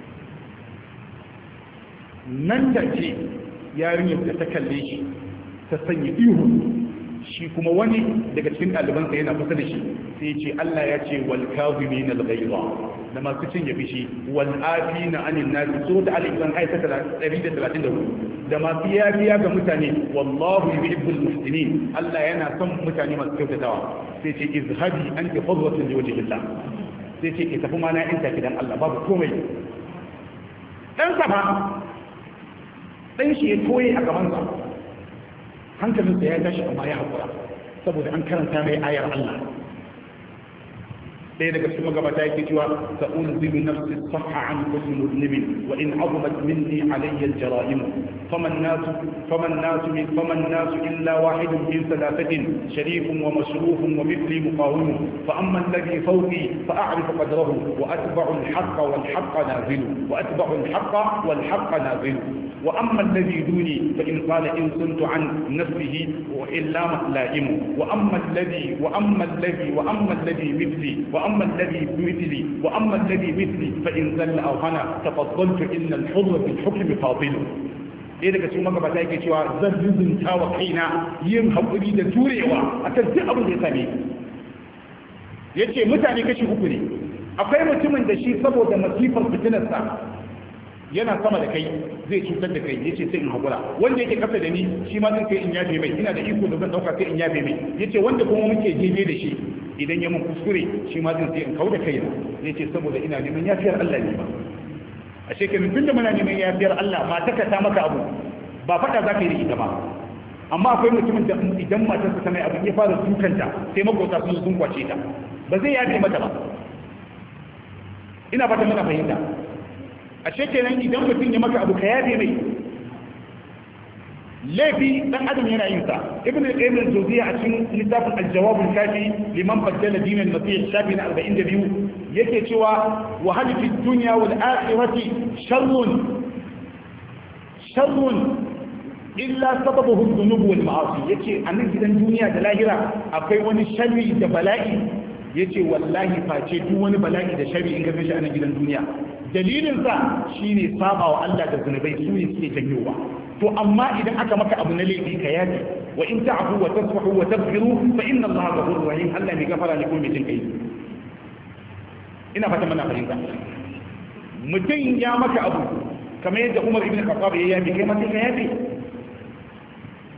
Speaker 1: nan da ke yarinyar da ta kalle shi ta sanya ihu shi kuma wani daga cikin ɗalibansa yana kusa da shi sai ya ce Allah ya ce wal kazimin al ghaiza da masu cin ya fishi wal afina anil nas so da al-imran ayata ɗari da talatin da hudu da masu yafiya ga mutane wallahu yuhibbul muhsinin Allah yana son mutane masu kyautatawa sai ce izhabi anti fadwatun li wajhillah sai ce ki tafi mana in taki dan Allah babu komai dan safa dan shi ya toye a gaban sa hankalinsa ya tashi amma ya haƙura saboda an karanta mai ayar Allah ɗaya daga cikin magabata yake cewa sa'unzilu nafsi sahha an kulli mudlimin wa in azumat minni alayya al-jara'im faman nasu faman nasu min faman nasu illa wahidun min thalathatin sharifun wa mashrufun wa mithli muqawim fa amma alladhi fawqi fa a'rif qadrahu wa atba'u al-haqqa wal haqqa nazilu wa atba'u al-haqqa wal haqqa nazilu وأما الذي دوني فإن قال إن كنت عن نفسه وإلا ملائم وأما الذي وأما الذي وأما الذي مثلي وأما الذي مثلي وأما الذي مثلي فإن زل أو هنا تفضلت إن الحر في الحكم فاضل ɗaya daga cikin magabata yake cewa zan rizunta wa kaina yin haƙuri da turewa akan duk abin da ya same ya ce mutane kashi uku ne akwai mutumin da shi saboda masifar fitinarsa yana sama da kai zai cutar da kai yace sai in hakura wanda yake kasa da ni shi ma zan sai in yafe mai ina da iko da zan dauka sai in yafe mai yace wanda kuma muke jeje da shi idan ya mun kuskure shi ma zan sai in kauda kai yace saboda ina neman yafiyar Allah ne ba a shekarun tun da muna neman yafiyar Allah ma taka ta maka abu ba fada za ka yi da ita ba amma akwai mutumin da idan matarsa ta mai abu ya fara dukanta sai makota sun sun kwace ta ba zai yafe mata ba ina fata muna fahimta a shekenan idan mutum ya maka abu ka yabe mai laifi dan adam yana yin sa ibn al-qayyim al-jawziyya a cikin littafin al-jawab al-kafi liman baddala din al-masih shafi na arba'in da biyu yake cewa wa hal fi dunya wal akhirati sharrun sharrun illa sababuhu dhunub wal ma'asi yace a nan gidan duniya da lahira akwai wani sharri da bala'i yace wallahi face duk wani bala'i da sharri in ka gashi a nan gidan duniya dalilin sa shine saba wa Allah da zunubai su ne suke janyowa to amma idan aka maka abu na laifi ka yafi wa in ta'fu wa tasfahu wa taghfiru fa inna Allah ghafurur rahim Allah ne gafara ne ko mai jin kai ina fata mana fahimta mutum ya maka abu kamar yadda Umar ibn Khattab ya yafi kai ma sai ka yafi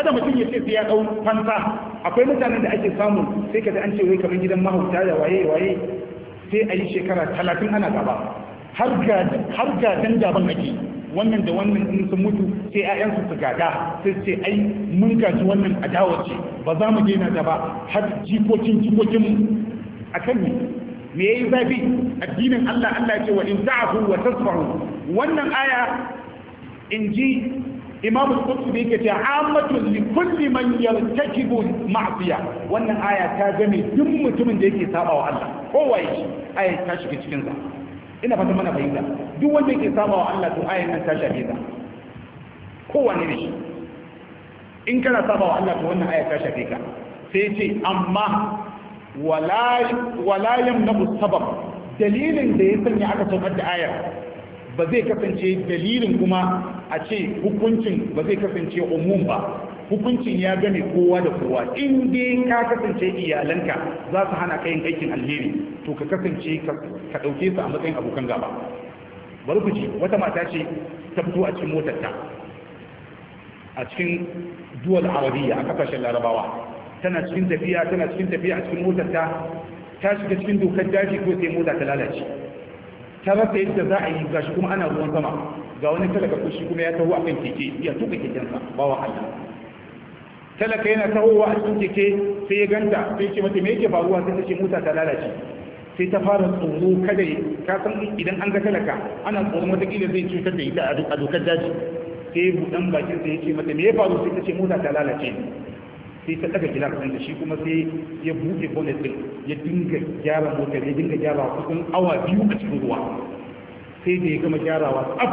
Speaker 1: kada mutum ya ce sai ya dau fansa. Akwai mutanen da ake samu sai kada an ce wai kamar gidan mahauta da waye waye sai a yi shekara talatin ana gaba har ga har ga dan gaban ake wannan da wannan in sun mutu sai ƴaƴansu su gada sai su ce ai mun gaji wannan adawa ce ba za mu daina da ba har jikokin jikokin mu akan ne me yayi zafi addinin Allah Allah ce wa in ta'fu wa tasfahu wannan aya inji Imam al-Qurtubi yake ce ammatun li kulli man yartakibu ma'siya wannan aya ta game duk mutumin da yake sabawa Allah kowa yake aya ta shiga cikin sa ina fata mana fahimta duk wanda yake sabawa Allah to ayan nan ta shafe sa kowa ne shi in kana sabawa Allah to wannan aya ta shafe ka sai ce amma wala wala yamnu sabab dalilin da ya sanya aka saukar da ayar ba zai kasance dalilin kuma a ce hukuncin ba zai kasance umum ba hukuncin ya gane kowa da kowa in dai ka kasance iyalanka za su hana ka yin aikin alheri to ka kasance ka ɗauke su a matsayin abokan gaba bari ku ji wata mata ce ta fito a cikin motarta a cikin duwal arabiya a kasashen larabawa tana cikin tafiya tana cikin tafiya a cikin motarta ta shiga cikin dokar daji ko sai mota ta lalace ta rasa yadda za a yi gashi kuma ana ruwan sama ga wani talaka ko shi kuma ya taho akan keke ya tuka kekensa bawa Allah talaka yana tahowa a cikin keke sai ya ganta sai ce mata me yake faruwa sai ta ce mota ta lalace sai ta fara tsoro kada ka san idan an ga talaka ana tsoron watakila zai cutar da ita a dokar daji sai buɗan bakin sai ya ce mata me ya faru sai ta ce mota ta lalace sai ta daga gilas ɗin da shi kuma sai ya buɗe bonnet ɗin ya dinga gyara motar ya dinga gyara kusan awa biyu a cikin ruwa sai da ya gama gyarawa tsaf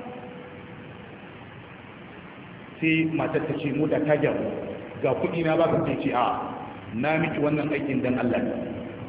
Speaker 1: sai matar ta ce mota ta gyaru ga kuɗi na baka sai ce a na miki wannan aikin dan Allah ne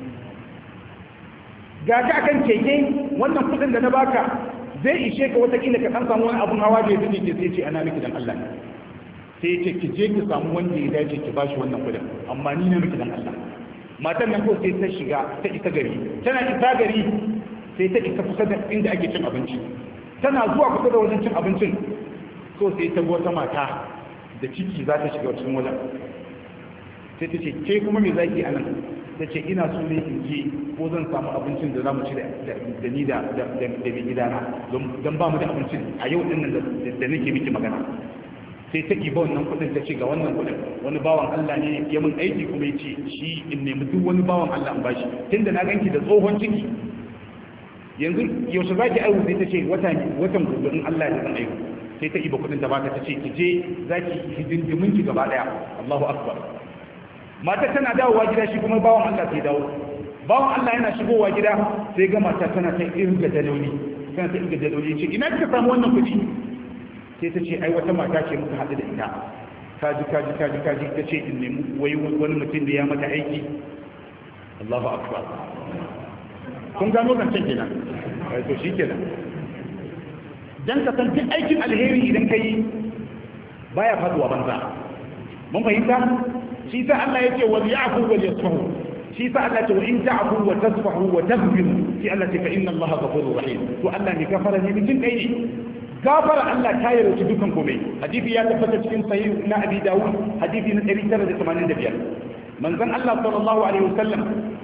Speaker 1: ga ka akan keke wannan kuɗin da na baka zai ishe ka watakila ka ɗan samu wani abun hawa da ya fi sai ce ana miki dan Allah ne sai ce ki je ki samu wanda ya dace ki bashi wannan kudin amma ni na miki dan Allah matan nan ko sai ta shiga ta isa gari tana isa gari sai ta isa kusa da inda ake cin abinci tana zuwa kusa da wajen cin abincin so sai ta ga wata mata da ciki za ta shiga cikin wajen sai ta ce ke kuma me zaki a nan ta ce ina so ne in je ko zan samu abincin da za mu ci da ni da mai gidana don ba mu da abincin a yau din nan da nake miki magana sai ta ɗiba wannan kuɗin ta ce ga wannan kuɗin wani bawan Allah ne ya mun aiki kuma ya ce shi in nemi duk wani bawan Allah in bashi tunda na ganki da tsohon ciki yanzu yaushe za ki aihu sai ta ce watan gobe in Allah ya san aihu sai ta ɗiba kuɗin ta baka ta ce ki je za ki hidindimin ki gaba ɗaya Allahu akbar matar tana dawowa gida shi kuma bawan Allah sai dawo bawan Allah yana shigowa gida sai ga mata tana ta irga daloli tana ta irga daloli ce ina kika samu wannan kuɗi sai ta ce ai wata mata ce muka haɗu da ita kaji kaji kaji kaji ta ce in nemi wai wani mutum da ya mata aiki Allahu akbar kun gano zancen kenan to shi kenan dan ka san duk aikin alheri idan kai baya faduwa banza mun fahimta shi sa Allah yake wal ya'fu wal yasfahu shi sa Allah ce wa in ta'fu wa tasfahu wa taghfiru shi Allah ce fa inna Allah ghafurur rahim to Allah ne gafara ne mutum kai ne gafara Allah ta yarda dukan komai hadisi ya tabbata cikin sahih na Abi Dawud hadisi na ɗari tara da tamanin da biyar manzon Allah sallallahu alaihi wasallam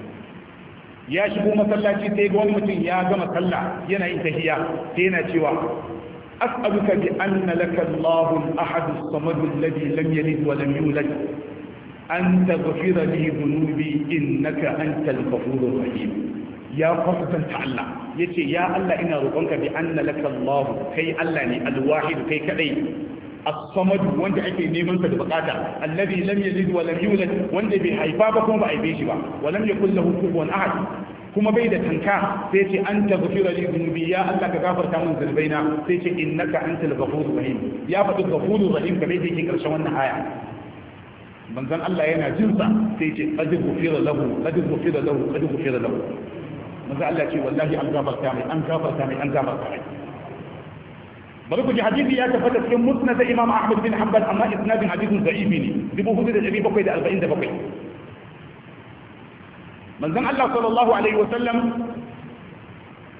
Speaker 1: ya shigo masallaci sai ga wani mutum ya gama sallah yana yin tahiyya sai yana cewa as'aluka bi anna laka Allahu al-ahad as-samad alladhi lam yalid wa lam yulad an taghfira li dhunubi innaka antal ghafurur rahim ya kwatanta Allah yace ya Allah ina roƙonka bi anna laka Allah kai Allah ne al-wahid kai kadai as-samad wanda ake neman ka da bukata alladhi lam yalid wa lam yulad wanda bai haifa ba kuma ba aibe shi ba wa lam yakul lahu kufuwan ahad kuma bai da tanka sai ce an taghfira li dhunubi ya Allah ka gafarta min zunubaina sai ce innaka antal ghafurur rahim ya faɗi ghafurur rahim kamar yadda yake karshen wannan aya manzon Allah yana jinsa sai ce qad ghufira lahu qad ghufira lahu qad ghufira lahu manzo Allah ce wallahi an gafarta mai an gafarta mai an gafarta mai bari ku ji hadisi ya tabbata cikin musnad da Imam Ahmad bin Hanbal amma isnadin hadisin da'ifi ne dubu hudu da ɗari bakwai da arba'in da bakwai manzon Allah sallallahu alaihi wa sallam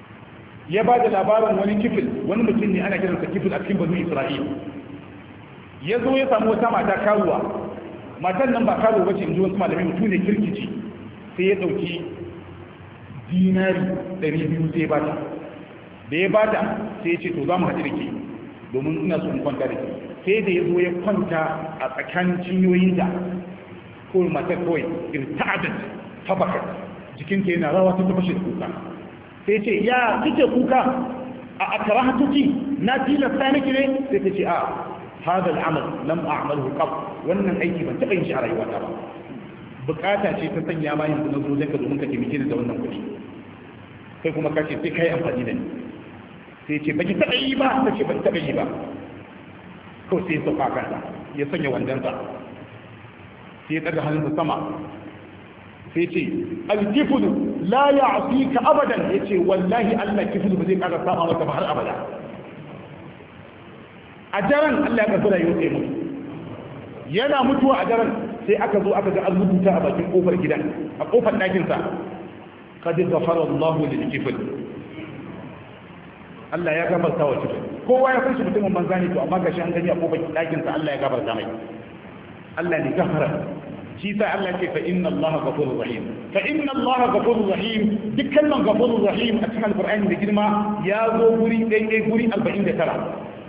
Speaker 1: ya ba da labarin wani kifil wani mutum ne ana kiransa kifil a cikin banu Isra'il ya zo ya samu wata mata karuwa, matan nan ba karuwa bace in ji wasu malamai, mutum ne kirkici, sai ya dauki dinari ɗari biyu sai ya bata. Da ya bata sai ya ce to za mu haɗu da ke domin ina so in kwanta da ke. Sai da ya zo ya kwanta a tsakanin cinyoyinta, ko matar kawai irta'adat fabakat, jikinta yana rawa ta fashe da kuka. Sai ce ya kike kuka, a akrahatuki, na tilasta miki ne? Sai ta ce a هذا العمل لم أعمله قبل, wannan aiki ban taɓa yin shi a rayuwata ba, bukata ce ta sanya ma yanzu na zo zai ka domin ka taimake ni da wannan kuɗi, kai kuma ka ce sai kai amfani da ni. Sai ce baki taɓa yi ba, ta ce ban taɓa yi ba. Kawai sai ya sauka kansa, ya sanya wandonsa, sai ya ɗaga hannunsa sama, sai ce alkifulu la ya'sika abadan, ya ce wallahi Allah kifulu ba zai ƙara saba maka ba har abada. A daren Allah ya karfi rayuwar sai mutu, yana mutuwa a daren sai aka zo aka ga an rubuta a bakin kofar gidan, a kofar ɗakinsa, qad ghafara Allahu lil kifl, Allah ya gafarta wa kifl. Kowa ya san shi mutumin banza ne, to amma gashi an gani a kofar ɗakinsa Allah ya gafarta mai. Allah ne gafara, shi sa Allah ce fa inna Allah ghafurur rahim, fa inna Allah ghafurur rahim. Duk kalman ghafurur rahim a cikin alqur'ani da girma ya zo guri ɗaya guri arba'in da tara.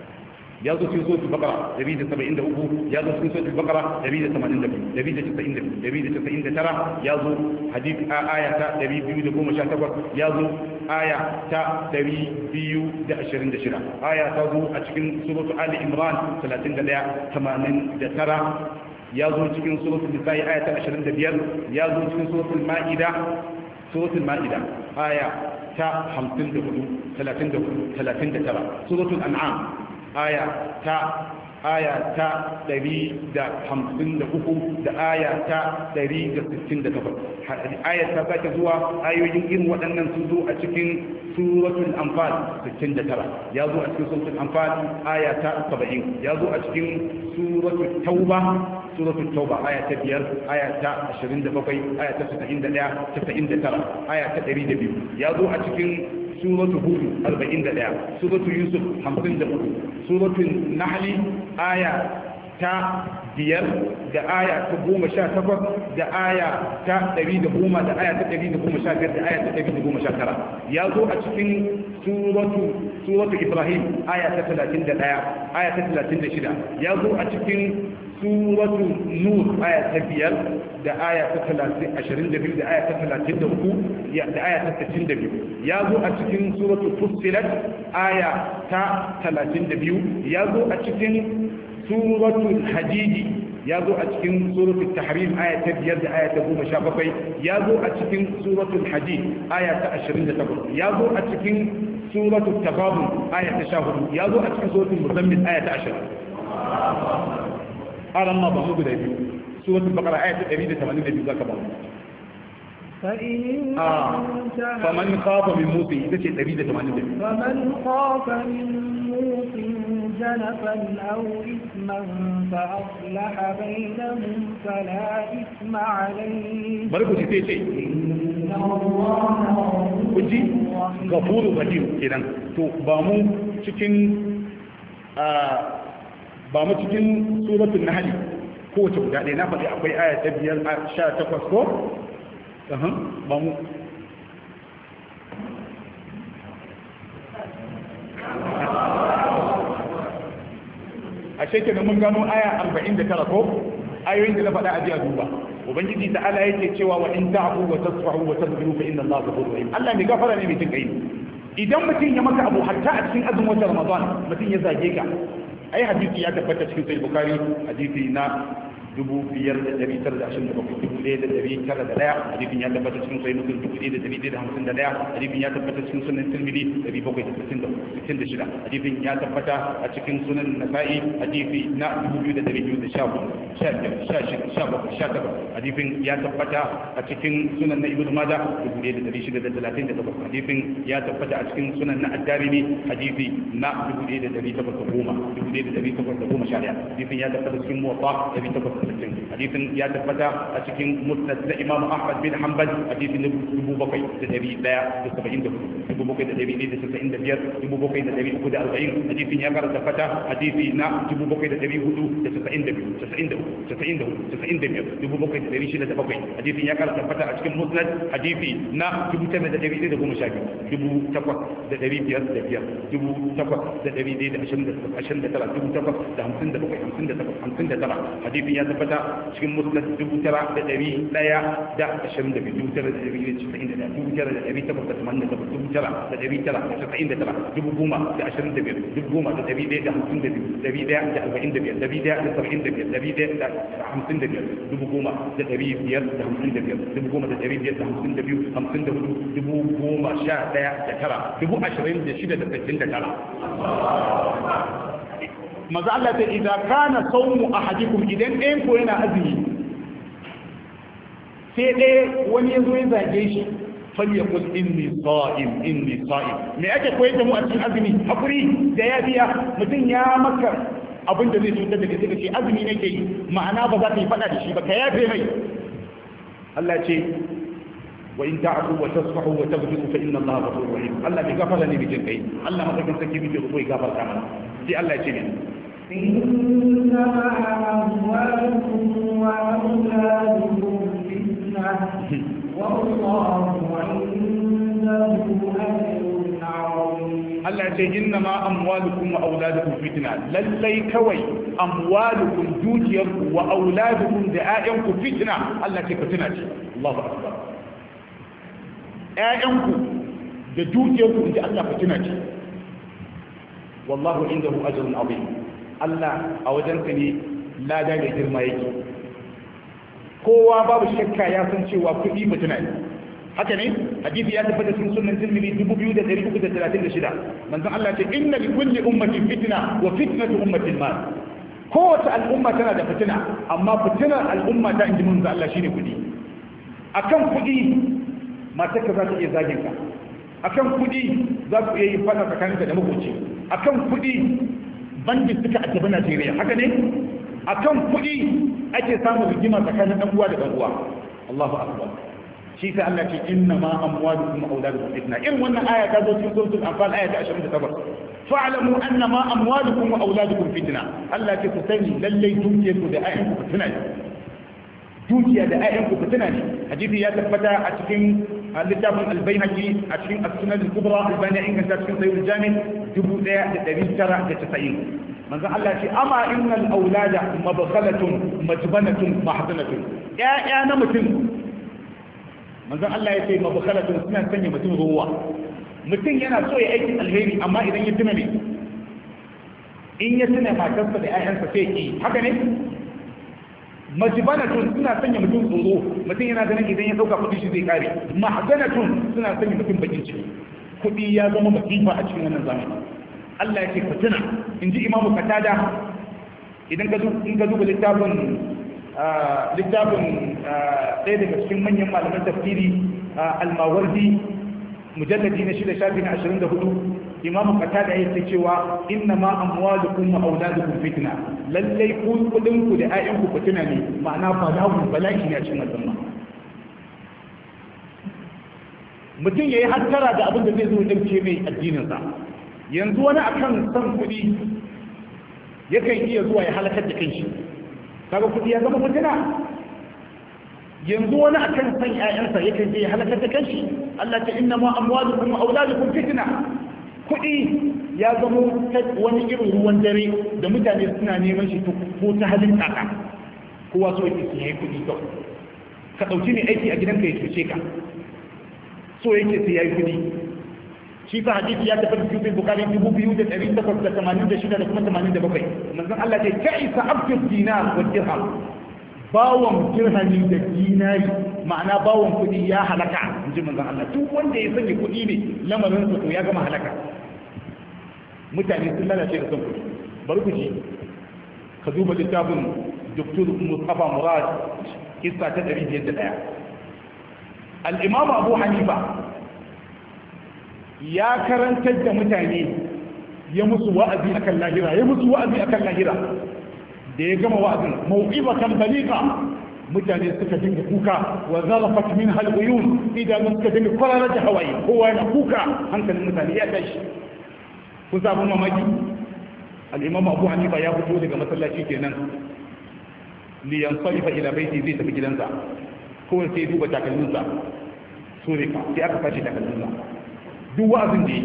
Speaker 1: ya zo cikin suratul baqara dari da saba'in da uku, ya zo cikin suratul baqara dari da tamanin da biyu, dari da casa'in da biyu, dari da casa'in da tara, ya zo hadith aya ta dari biyu da goma sha takwas, ya zo aya ta dari biyu da ashirin da shida, aya ta zo a cikin suratul ali imran talatin da ɗaya, tamanin da tara, ya zo cikin suratul nisa'i aya ta ashirin da biyar, ya zo cikin suratul ma'ida suratul ma'ida aya ta hamsin da hudu, talatin da hudu, talatin da tara, suratul an'am aya ta aya ta ɗari da hamsin da uku da aya ta ɗari da sittin da takwas. Aya ta sake zuwa, ayoyin irin waɗannan sun zo a cikin suratul anfal sittin da tara, ya zo a cikin suratul anfal aya ta saba'in, ya zo a cikin suratul tauba suratul tauba aya ta biyar, aya ta ashirin da bakwai, aya ta casa'in da ɗaya, casa'in da tara, aya ta ɗari da biyu, ya zo a cikin suratu hud arba'in da ɗaya, suratu yusuf hamsin da uku, suratu nahli aya ta biyar da aya ta goma sha takwas da aya ta ɗari da goma da aya ta ɗari da goma sha biyar da aya ta ɗari da goma sha tara, ya zo a cikin suratu suratu ibrahim aya ta talatin da ɗaya, aya ta talatin da shida, ya zo a cikin suratu nur aya ta biyar da aya ta talatin ashirin da biyu da aya ta talatin da uku da aya ta sittin da biyu, ya zo a cikin suratu fussilat aya ta talatin da biyu, ya zo a cikin suratul hadidi, ya zo a cikin suratul tahrim aya ta biyar da aya ta goma sha bakwai, ya zo a cikin suratul hadid aya ta ashirin da takwas, ya zo a cikin suratul taghabun aya ta sha hudu, ya zo a cikin suratul muzammil aya ta ashirin. Aran ma ba mu guda biyu, suratul baqara aya ta ɗari da tamanin da biyu zaka ba mu.
Speaker 2: فإن
Speaker 1: آه. فمن خاف من موت إذا شيء تريد تمانين دبي.
Speaker 2: فمن خاف من موت جنفا أو إثما فأصلح بينهم فلا إثم عليه.
Speaker 1: مرة كنت تيجي.
Speaker 2: إن الله
Speaker 1: كنت غفور رحيم كذا. تو بامو cikin bamu cikin suratul nahl ko wace guda ɗaya na faɗi akwai aya ta biyar sha takwas ko ba mu a shekenan mun gano aya arba'in da tara ko ayoyin da na faɗa a jiya duba. Ubangiji ta ala yake cewa wa in ta'fu wa tasfahu wa tadbiru fa inna Allaha ghafurur rahim. Allah ne gafara ne mai jin kai. Idan mutum ya maka abu hatta a cikin azumin watan Ramadan mutum ya zage ka, ai hadisi ya tabbata cikin sahih Bukhari hadisi na dubu biyar da dari tara da ashirin da bakwai, dubu ɗaya da dari tara da ɗaya, hadisin ya tabbata cikin sahih Muslim dubu ɗaya da dari ɗaya da hamsin da ɗaya, hadisin ya tabbata cikin sunan Tirmidhi dari bakwai da sittin da shida, hadisin ya tabbata a cikin sunan Nasa'i hadisi na dubu biyu da dari biyu da sha hudu, sha biyar, sha shida, sha bakwai, sha takwas, hadisin ya tabbata a cikin sunan na Ibn Majah dubu ɗaya da dari shida da talatin da takwas, hadisin ya tabbata a cikin sunan na Ad-Darimi hadisi na dubu ɗaya da dari takwas da goma, dubu ɗaya da dari takwas da goma sha ɗaya, hadisin ya tabbata cikin Muwatta dari takwas da sittin hadisin ya tabbata a cikin musnad da Imam Ahmad bin Hanbal hadisin dubu bakwai da ɗari ɗaya da saba'in da hudu dubu bakwai da ɗari ɗaya da saba'in da biyar dubu bakwai da ɗari uku da arba'in hadisin ya kara tabbata hadisi na dubu bakwai da ɗari hudu da saba'in da biyu casa'in da uku casa'in da hudu casa'in da biyar dubu bakwai da ɗari shida da bakwai hadisin ya kara tabbata a cikin musnad hadisi na dubu tara da ɗari ɗaya da goma sha biyu dubu takwas da ɗari biyar da biyar dubu takwas da ɗari ɗaya da ashirin da tara dubu takwas da hamsin da bakwai hamsin da takwas hamsin da tara hadisin ya tabbata cikin musnad dubu tara da ɗari ɗaya da ashirin da biyu dubu tara da ɗari da casa'in da ɗaya dubu tara da ɗari takwas da tamanin da takwas dubu tara da ɗari tara da casa'in da tara dubu goma da ashirin da biyar dubu goma da ɗari ɗaya da hamsin da biyu ɗari ɗaya da arba'in da biyar ɗari ɗaya da saba'in da biyar ɗari ɗaya da hamsin da biyar dubu goma da ɗari biyar da hamsin da biyar dubu goma da ɗari biyar da hamsin da biyu hamsin da hudu dubu goma sha ɗaya da tara dubu ashirin da shida da sittin da tara maza Allah ta idan kana saumu ahadikum idan ɗayan ko yana azumi sai ɗaya wani ya zo ya zage shi falyakul inni sa'im inni sa'im me ake koyar da mu a cikin azumi hakuri da ya biya mutum ya maka abin da zai cutar da kai sai ce azumi nake yi ma'ana ba za ka yi fada da shi ba ka yafe mai Allah ce wa in ta'fu wa tasfahu wa taghfiru fa inna Allaha ghafurur rahim Allah bai gafara ne bijin kai Allah madakin sarki bai ko ya gafarta mana sai Allah ya ce ne
Speaker 2: إنما أموالكم وأولادكم فتنة والله عنده أجر عظيم
Speaker 1: Allah ya ce innama amwalukum wa auladukum fitna lallai kawai amwalukum dukiyarku wa auladukum da ƴaƴanku fitna Allah ce fitina ce Allahu akbar ƴaƴanku da dukiyarku da Allah fitina ce wallahu indahu ajrun azim Allah a wajensa ne lada da girma yake kowa babu shakka ya san cewa kuɗi fitina ne haka ne hadisi ya tabbata cikin sunan Tirmidhi dubu biyu da ɗari uku da talatin da shida manzon Allah ce inna li kulli ummatin fitna wa fitnatu ummatil mal kowace al'umma tana da fitina amma fitinar al'umma ta inji manzon Allah shine kuɗi akan kuɗi matarka za ta iya zagin ka akan kuɗi za ku iya yin fada tsakaninka da makoci akan kuɗi bandit suka addabi Najeriya haka ne akan kuɗi ake samun rigima tsakanin ɗan uwa da ɗan uwa Allahu akbar shi sai Allah ce inna ma amwalukum wa auladukum fitna in wannan aya ta zo cikin suratul anfal aya ta ashirin da takwas fa'lamu anna ma amwalukum wa auladukum fitna Allah ce ku sani lallai dukiyarku da ayyanku fitna ne dukiya da ayyanku fitna ne hadisi ya tabbata a cikin littafin al-Baihaqi a cikin as-Sunan al-Kubra al-Bani inganta cikin Sahih al-Jami' dubu ɗaya da ɗari tara da casa'in manzo Allah ce amma innal aulada mabkhalatun majbanatun mahzanatun ya'ya na mutum manzo Allah ya ce mabkhalatun suna sanya mutum ruwa mutum yana so ya aikin alheri amma idan ya tuna ne in ya tuna matarsa da ƴaƴansa sai ki haka ne majbanatun suna sanya mutum tsoro mutum yana ganin idan ya dauka kudi shi zai kare mahzanatun suna sanya mutum bakin ciki kudi ya zama masifa a cikin wannan zamani Allah ya ce fitina in ji imamu katada idan ka in ka duba littafin littafin ɗaya daga cikin manyan malaman tafsiri al-Mawardi mujalladi na shida shafi na ashirin da hudu imamu katada ya ce cewa inna ma amwalukum wa auladukum fitna lallai ku kudin ku da ayyan ku fitina ne ma'ana bala'u bala'i ne a cikin al'umma mutum yayi hattara da abin da zai zo dauke mai addinin sa yanzu wani akan san kuɗi yakan iya zuwa ya halakar da kanshi kaga kuɗi ya zama fitina yanzu wani akan san ƴaƴansa yakan iya halakar da kanshi Allah ta inna ma amwalukum wa auladukum fitna kuɗi ya zama wani irin ruwan dare da mutane suna neman shi ko ta halin kaka kowa so yake su yi kuɗi kawai ka ɗauki ne aiki a gidanka ya cuce ka so yake su yi kuɗi shi fa hadisi ya tafi cikin Bukhari dubu biyu da ɗari takwas da tamanin da shida da kuma tamanin da bakwai manzon Allah ce ka isa abdu dinar wa dirham bawon dirhami da dinari ma'ana bawon kuɗi ya halaka inji manzon Allah duk wanda ya sanya kuɗi ne lamarin sa to ya gama halaka mutane sun lalace da son kuɗi bari ku ji ka duba littafin Doktor Mustafa Murad kissa ta ɗari biyar da ɗaya al-Imam Abu Hanifa ya karantar da mutane ya musu wa'azi akan lahira ya musu wa'azi akan lahira da ya gama wa'azin mau'izatan baliqa mutane suka dinga kuka wa zarafat minha al-uyun idan suka dinga kwarara da hawaye kowa yana kuka hankalin mutane ya tashi kun sabon mamaki al-imam Abu Hanifa ya fito daga masallaci kenan li yansarifa ila baiti zai tafi gidansa ko sai duba takalminsa so ne sai aka fashi takalminsa duk wa'azin da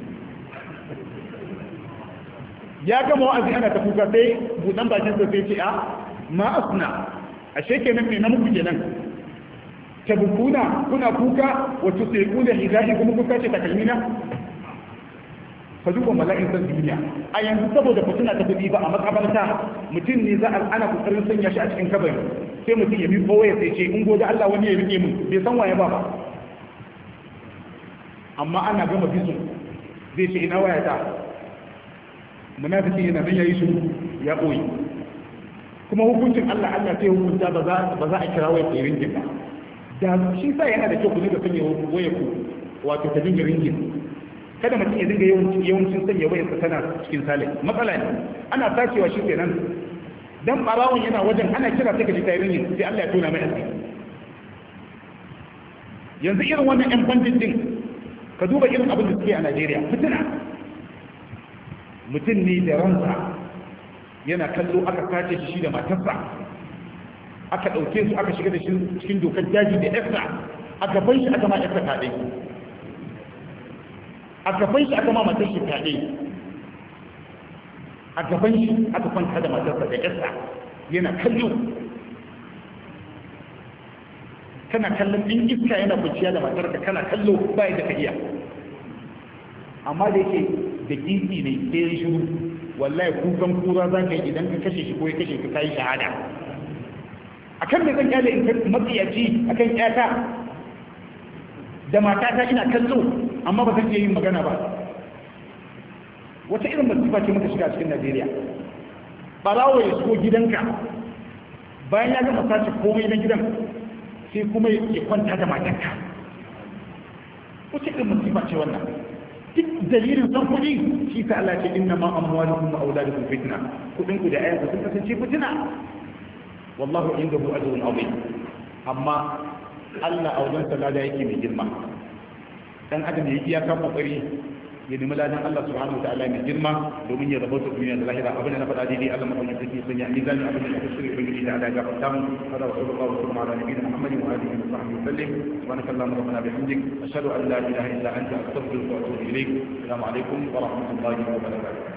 Speaker 1: ya gama wa'azi ana ta kuka sai budan bakin sa sai ce a ma asna ashe kenan me na muku kenan tabukuna kuna kuka wato sai kuna hidahi kuma kuka ce takalmina ka duba mala'in san duniya a yanzu saboda fitina ta kudi ba a makabarta mutum ne za a ana kokarin sanya shi a cikin kabari sai mutum ya miƙo waya sai ce in gode Allah wani ya rike mun bai san waye ba ba amma ana gama bisu zai ce ina waya ta munafiki yana nan yayi shiru ya boye kuma hukuncin Allah Allah sai hukunta ba za ba za a kira waya ta ringin ba da shi sa yana da kyau ku dinga sanya waya ku wato ta dinga ringin kada mutum ya dinga yawancin yawancin sanya wayar sa tana cikin sale matsala ne ana tacewa shi kenan dan barawon yana wajen ana kira sai ka ji tayi ringin sai Allah ya tona mai asiri yanzu irin wannan yan bandit din ka duba irin abin da suke a Najeriya fitina mutum ne da ransa yana kallo aka sace shi da matarsa aka ɗauke su aka shiga da shi cikin dokar daji da yarsa a gaban shi aka ma yarsa kaɗai a gaban shi aka ma matar shi kaɗai a gaban shi aka kwanta da matarsa da yarsa yana kallo kana kallon ɗin iska yana kwanciya da matarka kana kallo ba da ka iya amma da yake da kifi ne sai ya shiru wallahi kukan kura za ka yi idan ka kashe shi ko ya kashe ka kayi shahada a kan mai zan kyale in matsiyaci a kan ƴata da matata ina kallo amma ba zan iya yin magana ba wata irin masifa ce muka shiga cikin Najeriya barawo ya shigo gidanka bayan ya gama sace komai na gidan sai kuma ya kwanta da matarka wata irin masifa ce wannan duk dalilin san kuɗi shi ta Allah ce inna ma amwalukum wa auladukum fitna kuɗin ku da ayyanku sun kasance fitina wallahu indahu ajrun azim amma Allah a wajen sa lada yake mai girma dan adam ya iya kan kokari ya nemi ladan Allah subhanahu wataala mai girma domin ya rabauta duniya da lahira abin da na faɗa daidai Allah mutum take sun ya mizani abin da ya shirya ubangiji da Allah ya gafarta mu hada wa sallallahu alaihi wa sallam ala nabiyina Muhammadin wa alihi wa sahbihi sallim subhanaka allahumma rabbana bihamdik ashhadu an la ilaha illa anta astaghfiruka wa atubu ilayk assalamu alaikum wa rahmatullahi wa barakatuh